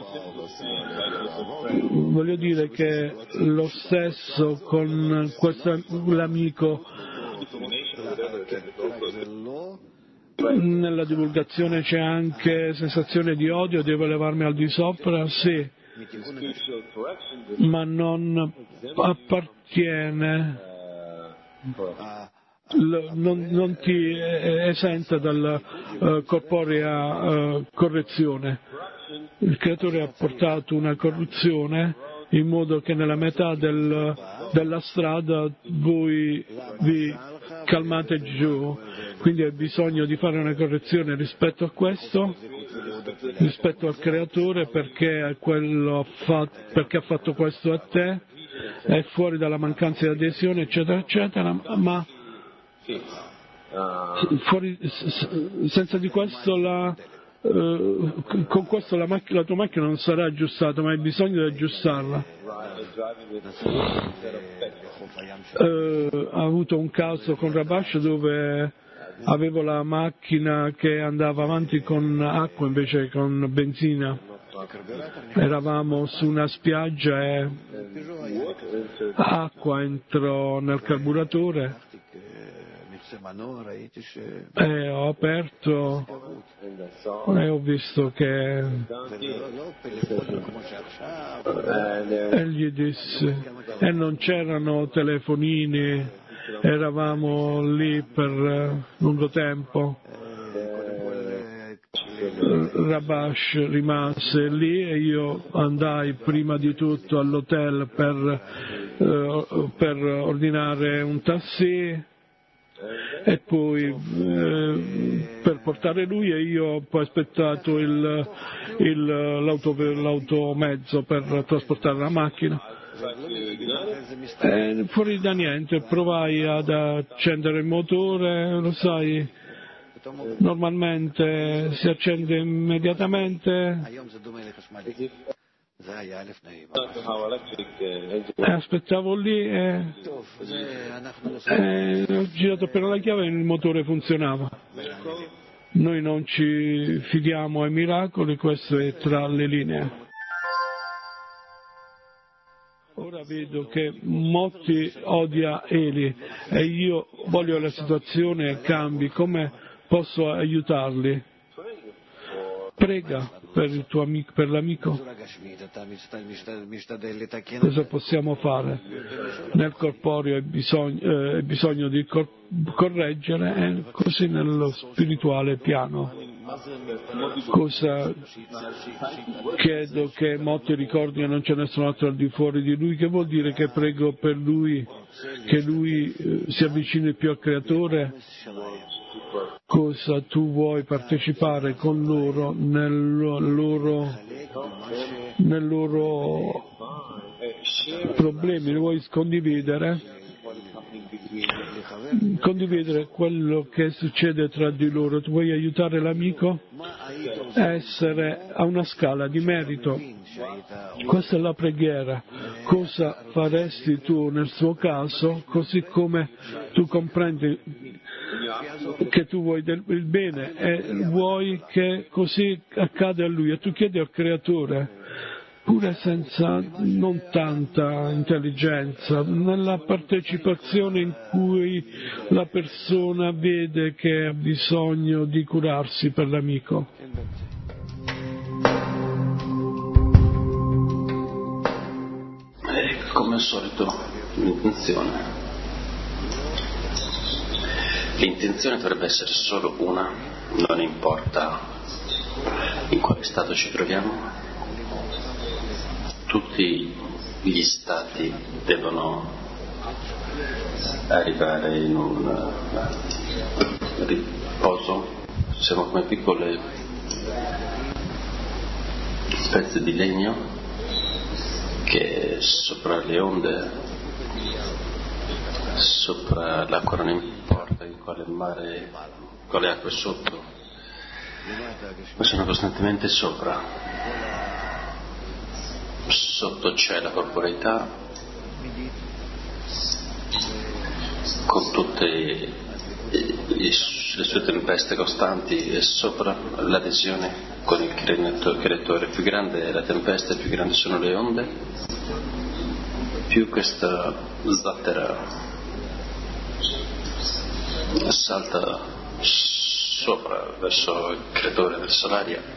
Voglio dire che lo stesso con questo, l'amico nella divulgazione c'è anche sensazione di odio, devo levarmi al di sopra, sì, ma non appartiene, non, non ti esenta dalla uh, corporea uh, correzione. Il Creatore ha portato una corruzione in modo che nella metà del, della strada voi vi calmate giù, quindi hai bisogno di fare una correzione rispetto a questo, rispetto al Creatore, perché, quello ha fatto, perché ha fatto questo a te, è fuori dalla mancanza di adesione, eccetera, eccetera, ma fuori, senza di questo la, eh, con questo la, macchina, la tua macchina non sarà aggiustata, ma hai bisogno di aggiustarla. Eh, ha avuto un caso con Rabash dove avevo la macchina che andava avanti con acqua invece che con benzina. Eravamo su una spiaggia e acqua entrò nel carburatore e ho aperto e ho visto che e gli disse, e non c'erano telefonini, eravamo lì per lungo tempo. Rabash rimase lì e io andai prima di tutto all'hotel per, eh, per ordinare un taxi e poi eh, per portare lui, e io ho poi aspettato il, il, l'auto, l'automezzo per trasportare la macchina. E fuori da niente provai ad accendere il motore, lo sai, normalmente si accende immediatamente e aspettavo lì e, e ho girato per la chiave e il motore funzionava. Noi non ci fidiamo ai miracoli, questo è tra le linee. Ora vedo che Motti odia Eli e io voglio che la situazione cambi. Come posso aiutarli? Prega per il tuo amico, per l'amico. Cosa possiamo fare? Nel corporeo hai bisogno, eh, hai bisogno di cor- correggere e così nello spirituale piano. Cosa chiedo che Motti ricordi che non c'è nessun altro al di fuori di lui? Che vuol dire che prego per lui, che lui eh, si avvicini più al Creatore? Cosa tu vuoi partecipare con loro nel loro, nel loro problemi, li vuoi condividere? Condividere quello che succede tra di loro. Tu vuoi aiutare l'amico a essere a una scala di merito. Questa è la preghiera. Cosa faresti tu nel suo caso, così come tu comprendi che tu vuoi del, il bene e vuoi che così accada a lui, e tu chiedi al Creatore pure senza non tanta intelligenza, nella partecipazione in cui la persona vede che ha bisogno di curarsi per l'amico. E come al solito l'intenzione. L'intenzione dovrebbe essere solo una, non importa in quale stato ci troviamo. Tutti gli stati devono arrivare in un riposo. Siamo come piccole pezzi di legno che sopra le onde, sopra l'acqua, non importa in quale mare, quale acqua è sotto, ma sono costantemente sopra. Sotto c'è la corporeità con tutte le sue tempeste costanti, e sopra l'adesione con il creatore. Più grande è la tempesta, più grandi sono le onde, più questa zattera salta sopra verso il creatore, verso l'aria.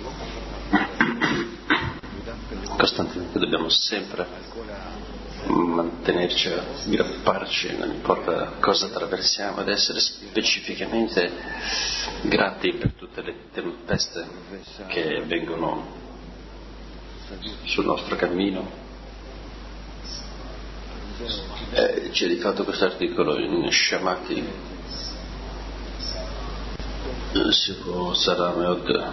Costantemente dobbiamo sempre mantenerci, aggrapparci, non importa cosa attraversiamo, ed essere specificamente grati per tutte le tempeste che vengono sul nostro cammino. Eh, ci è dedicato questo articolo in Shamati Sivo Sarameod,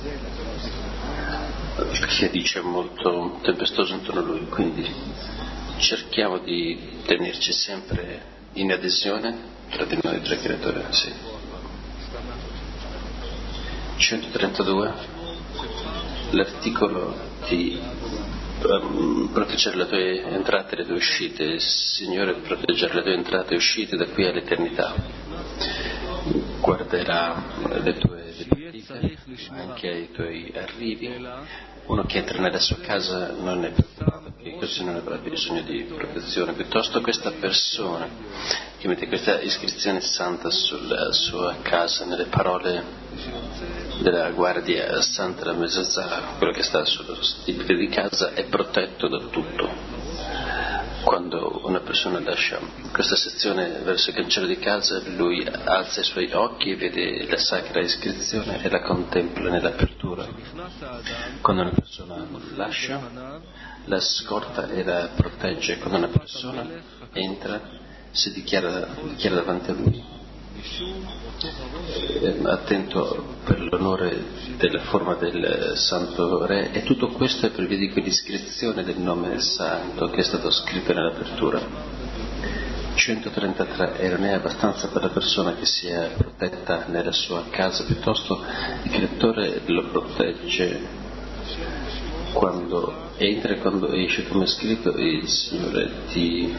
che dice molto tempestoso intorno a lui, quindi cerchiamo di tenerci sempre in adesione tra di noi e tra il creatore. Sì. centotrentadue, l'articolo di um, proteggere le tue entrate e le tue uscite. Il Signore proteggerà le tue entrate e uscite da qui all'eternità, guarderà le tue partite, anche ai tuoi arrivi. Uno che entra nella sua casa non è preoccupato, perché così non avrà bisogno di protezione. Piuttosto questa persona che mette questa iscrizione santa sulla sua casa, nelle parole della guardia santa, la Mesazah, quello che sta sullo stipite di casa, è protetto da tutto. Quando una persona lascia questa sezione verso il cancello di casa, lui alza i suoi occhi e vede la sacra iscrizione e la contempla nell'apertura. Quando una persona lascia, la scorta e la protegge. Quando una persona entra, si dichiara, dichiara davanti a lui. Attento per l'onore della forma del Santo Re, e tutto questo è per via di quell'iscrizione del nome santo che è stato scritto nell'apertura. centotrentatré, e non è abbastanza per la persona che sia protetta nella sua casa, piuttosto il creatore lo protegge quando entra e quando esce, come è scritto. Il Signore ti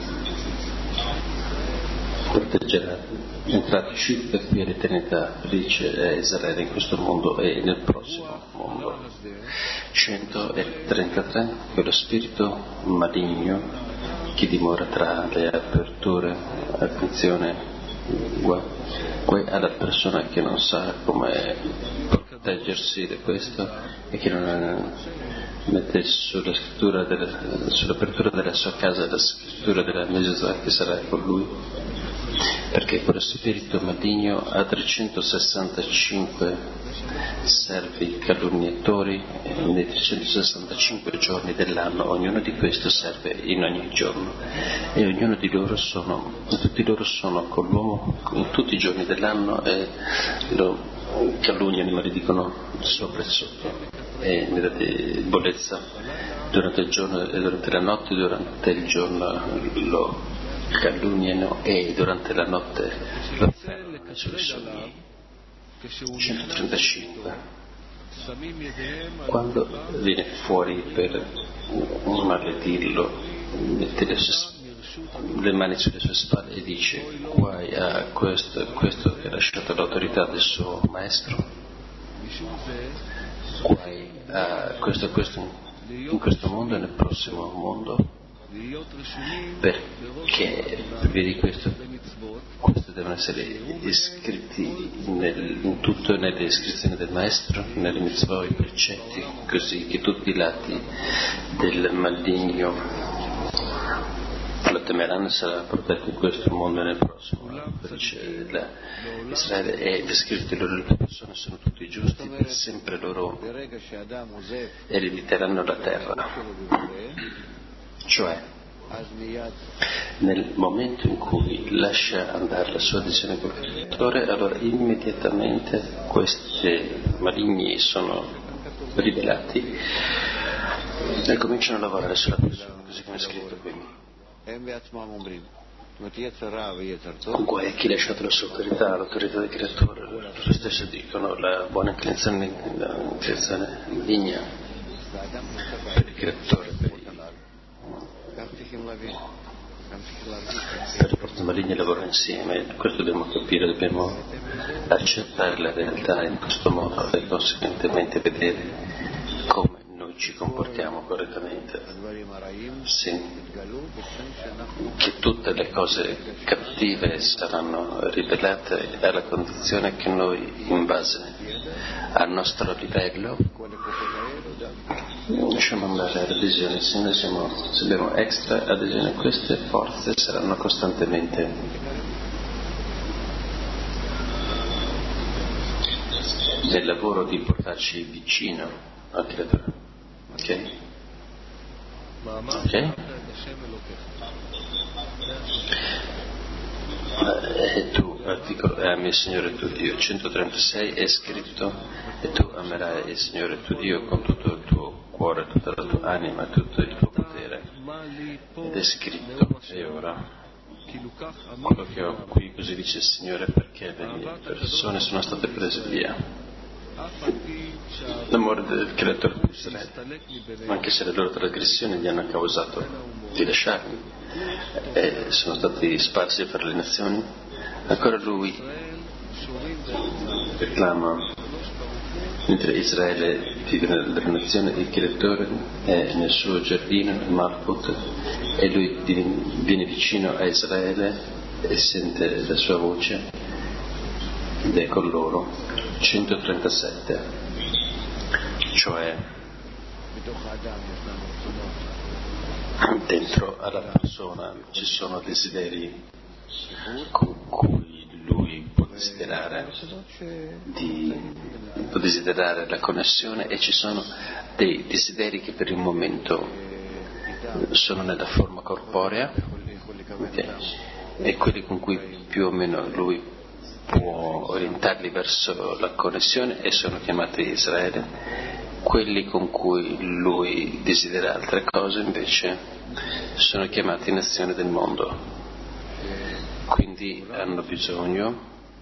proteggerà entrate e uscite da qui all'eternità, dice a Israele, in questo mondo e nel prossimo mondo. centotrentatré, quello spirito maligno che dimora tra le aperture. Attenzione, guai alla persona che non sa come proteggersi da questo e che non mette sulla scrittura della, sull'apertura della sua casa la scrittura della Mesazah che sarà con lui, perché quello spirito maligno ha trecentosessantacinque servi calunniatori nei trecentosessantacinque giorni dell'anno. Ognuno di questi serve in ogni giorno, e ognuno di loro sono, tutti loro sono con l'uomo in tutti i giorni dell'anno e lo calunniano, maledicono sopra e sotto, e nella debolezza durante il giorno e durante la notte. Durante il giorno lo calunniano e durante la notte lo afferrano sui sogni. centotrentacinque, quando viene fuori per maledirlo, mette le, sue, le mani sulle sue spalle e dice: guai a questo, questo che ha lasciato l'autorità del suo maestro, guai a questo e questo in questo mondo e nel prossimo mondo, perché per via di questo, questi devono essere iscritti nel, in tutto nelle iscrizioni del Maestro, nelle mitzvot, i precetti, così che tutti i lati del maligno, la temeranno, sarà protetto in questo mondo e nel prossimo. Perché la, Israele è descritto, le loro persone sono tutti giusti, per sempre loro erediteranno la terra. Cioè, nel momento in cui lascia andare la sua adesione col Creatore, allora immediatamente questi maligni sono rivelati e cominciano a lavorare sulla persona, così come è scritto qui. Comunque è chi ha lasciato la sua autorità, l'autorità del Creatore, loro stesso dicono la buona inclinazione, l'inclinazione maligna per il Creatore, per per le forze maligne lavorano insieme. Questo dobbiamo capire, dobbiamo accettare la realtà in questo modo e conseguentemente vedere come noi ci comportiamo correttamente. Sì, che tutte le cose cattive saranno rivelate alla condizione che noi, in base al nostro livello, lasciamo andare l'adesione. Se noi siamo, se abbiamo extra adesione, queste forze saranno costantemente nel lavoro di portarci vicino al Creatore. Ok? Ok? E tu, articolo, ami il Signore tuo Dio. centotrentasei è scritto: e tu amerai il Signore tuo Dio con tutto il tuo cuore, tutta la tua anima, tutto il tuo potere. Ed è scritto, e ora quello che ho qui, così dice il Signore, perché le mie persone sono state prese via. L'amore del Creatore di Israele, anche se le loro trasgressioni gli hanno causato di lasciarmi e sono stati sparsi per le nazioni, ancora lui reclama, mentre Israele vive nelle nazioni, il Creatore è nel suo giardino, il Malkut, e lui viene vicino a Israele e sente la sua voce ed è con loro. centotrentasette, cioè dentro alla persona ci sono desideri con cui lui può desiderare, di, può desiderare la connessione, e ci sono dei desideri che per il momento sono nella forma corporea, okay, e quelli con cui più o meno lui può orientarli verso la connessione e sono chiamati Israele. Quelli con cui lui desidera altre cose invece sono chiamati nazioni del mondo, quindi hanno bisogno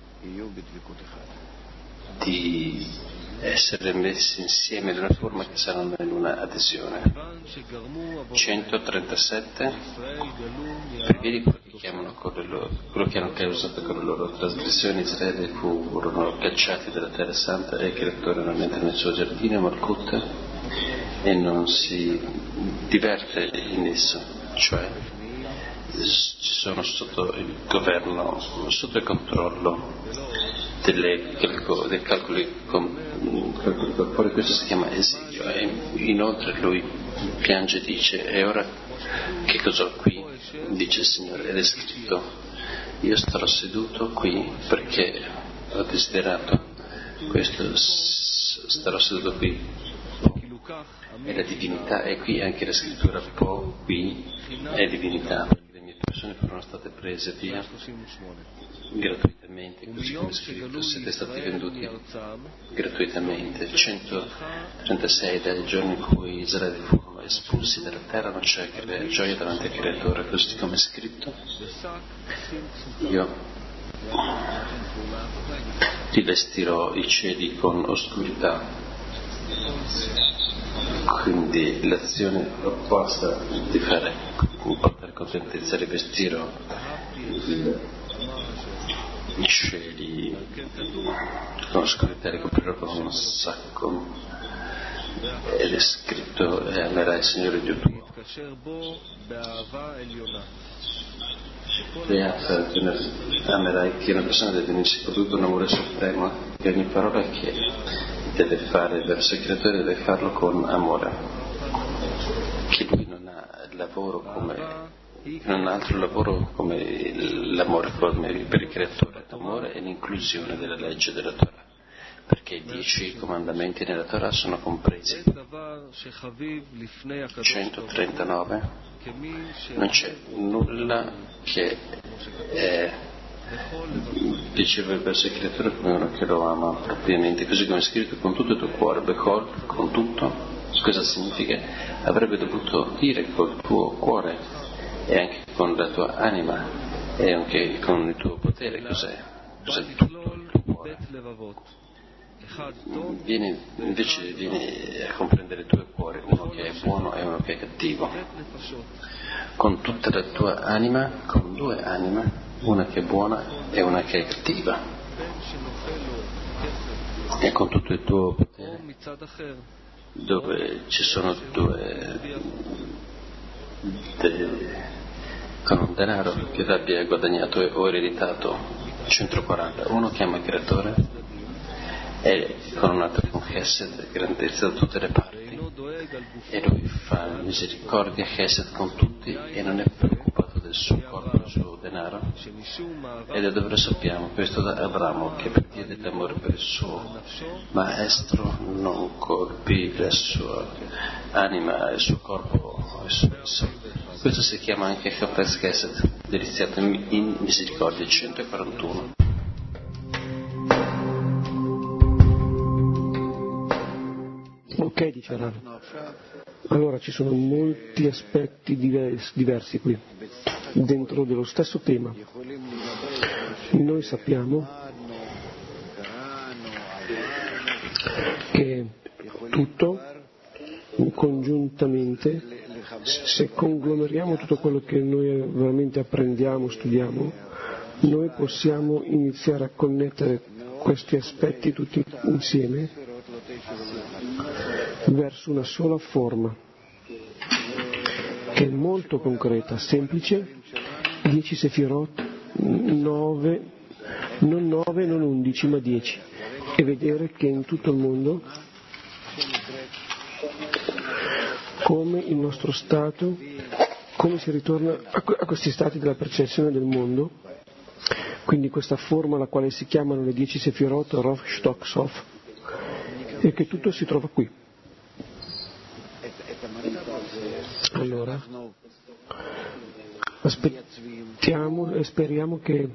di essere messi insieme in una forma che saranno in una adesione. centotrentasette, per via di quello che chiamano con le loro, quello che hanno causato con le loro trasgressioni, Israele furono cacciati dalla terra santa e il Creatore non entra nel suo giardino Malkut e non si diverte in esso, cioè ci sono sotto il governo, sotto il controllo delle calco, dei calcoli corporei. Questo si chiama esilio. E inoltre lui piange e dice: e ora che cosa ho qui? Dice il Signore, ed è scritto: io starò seduto qui perché ho desiderato questo, starò seduto qui. E la divinità è qui, anche la scrittura po qui è divinità, perché le mie persone furono state prese via gratuitamente, così come è scritto: siete stati venduti gratuitamente. centotrentasei, dal giorno in cui Israele furono espulsi dalla terra non c'è che gioia davanti al Creatore, così come è scritto: io rivestirò i cieli con oscurità. Quindi l'azione opposta di fare portare contentezza, rivestirò i cieli con oscurità, ricoprirò con un sacco ed è scritto e amerai il Signore Dio tuo. Beata, amerai che una persona deve venirsi prodotto un amore supremo, che ogni parola che deve fare verso il Creatore deve farlo con amore, che lui non ha lavoro come non ha altro lavoro come l'amore per il Creatore. L'amore è l'inclusione della legge della Torah, perché i dieci comandamenti nella Torah sono compresi. centotrentanove Non c'è nulla che è piacevole verso il Creatore come uno che lo ama propriamente, così come è scritto con tutto il tuo cuore, Bechol, con tutto. Cosa significa? Avrebbe dovuto dire col tuo cuore e anche con la tua anima e anche con il tuo potere. Cos'è? Cos'è tutto il tuo cuore? Vieni, invece vieni a comprendere il tuo cuore, uno che è buono e uno che è cattivo, con tutta la tua anima, con due anime, una che è buona e una che è cattiva, e con tutto il tuo potere, dove ci sono due de, con un denaro che tu abbia guadagnato o ereditato centoquaranta, uno chiama il Creatore e con un altro con Chesed, grandezza da tutte le parti, e lui fa misericordia, Chesed con tutti, e non è preoccupato del suo corpo, del suo denaro. Ed è dove lo sappiamo, questo da Abramo, che per dire l'amore per il suo maestro non colpì la sua anima, il suo corpo, il suo esso. Questo si chiama anche Chapes Chesed, deliziato in misericordia, centoquarantuno. Ok, dice Rav. Allora ci sono molti aspetti diversi, diversi qui, dentro dello stesso tema. Noi sappiamo che tutto, congiuntamente, se conglomeriamo tutto quello che noi veramente apprendiamo, studiamo, noi possiamo iniziare a connettere questi aspetti tutti insieme verso una sola forma, che è molto concreta, semplice, dieci sefirot, nove, non nove, non undici, ma dieci, e vedere che in tutto il mondo, come il nostro stato, come si ritorna a questi stati della percezione del mondo, quindi questa forma alla quale si chiamano le dieci sefirot, Rov, Shtok, Sof, e che tutto si trova qui. Allora, aspettiamo e speriamo che,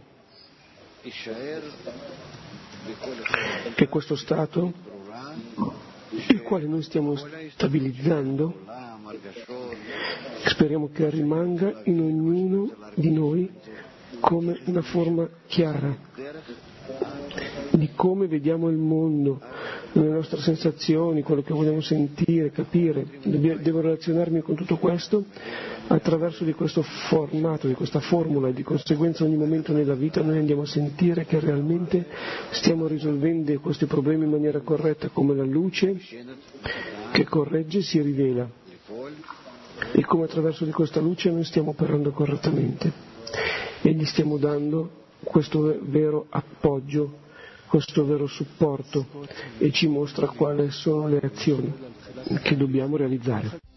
che questo stato, il quale noi stiamo stabilizzando, speriamo che rimanga in ognuno di noi come una forma chiara di come vediamo il mondo, le nostre sensazioni, quello che vogliamo sentire, capire. Devo relazionarmi con tutto questo attraverso di questo formato, di questa formula, e di conseguenza ogni momento nella vita noi andiamo a sentire che realmente stiamo risolvendo questi problemi in maniera corretta, come la luce che corregge si rivela, e come attraverso di questa luce noi stiamo operando correttamente e gli stiamo dando questo vero appoggio, questo vero supporto, e ci mostra quali sono le azioni che dobbiamo realizzare.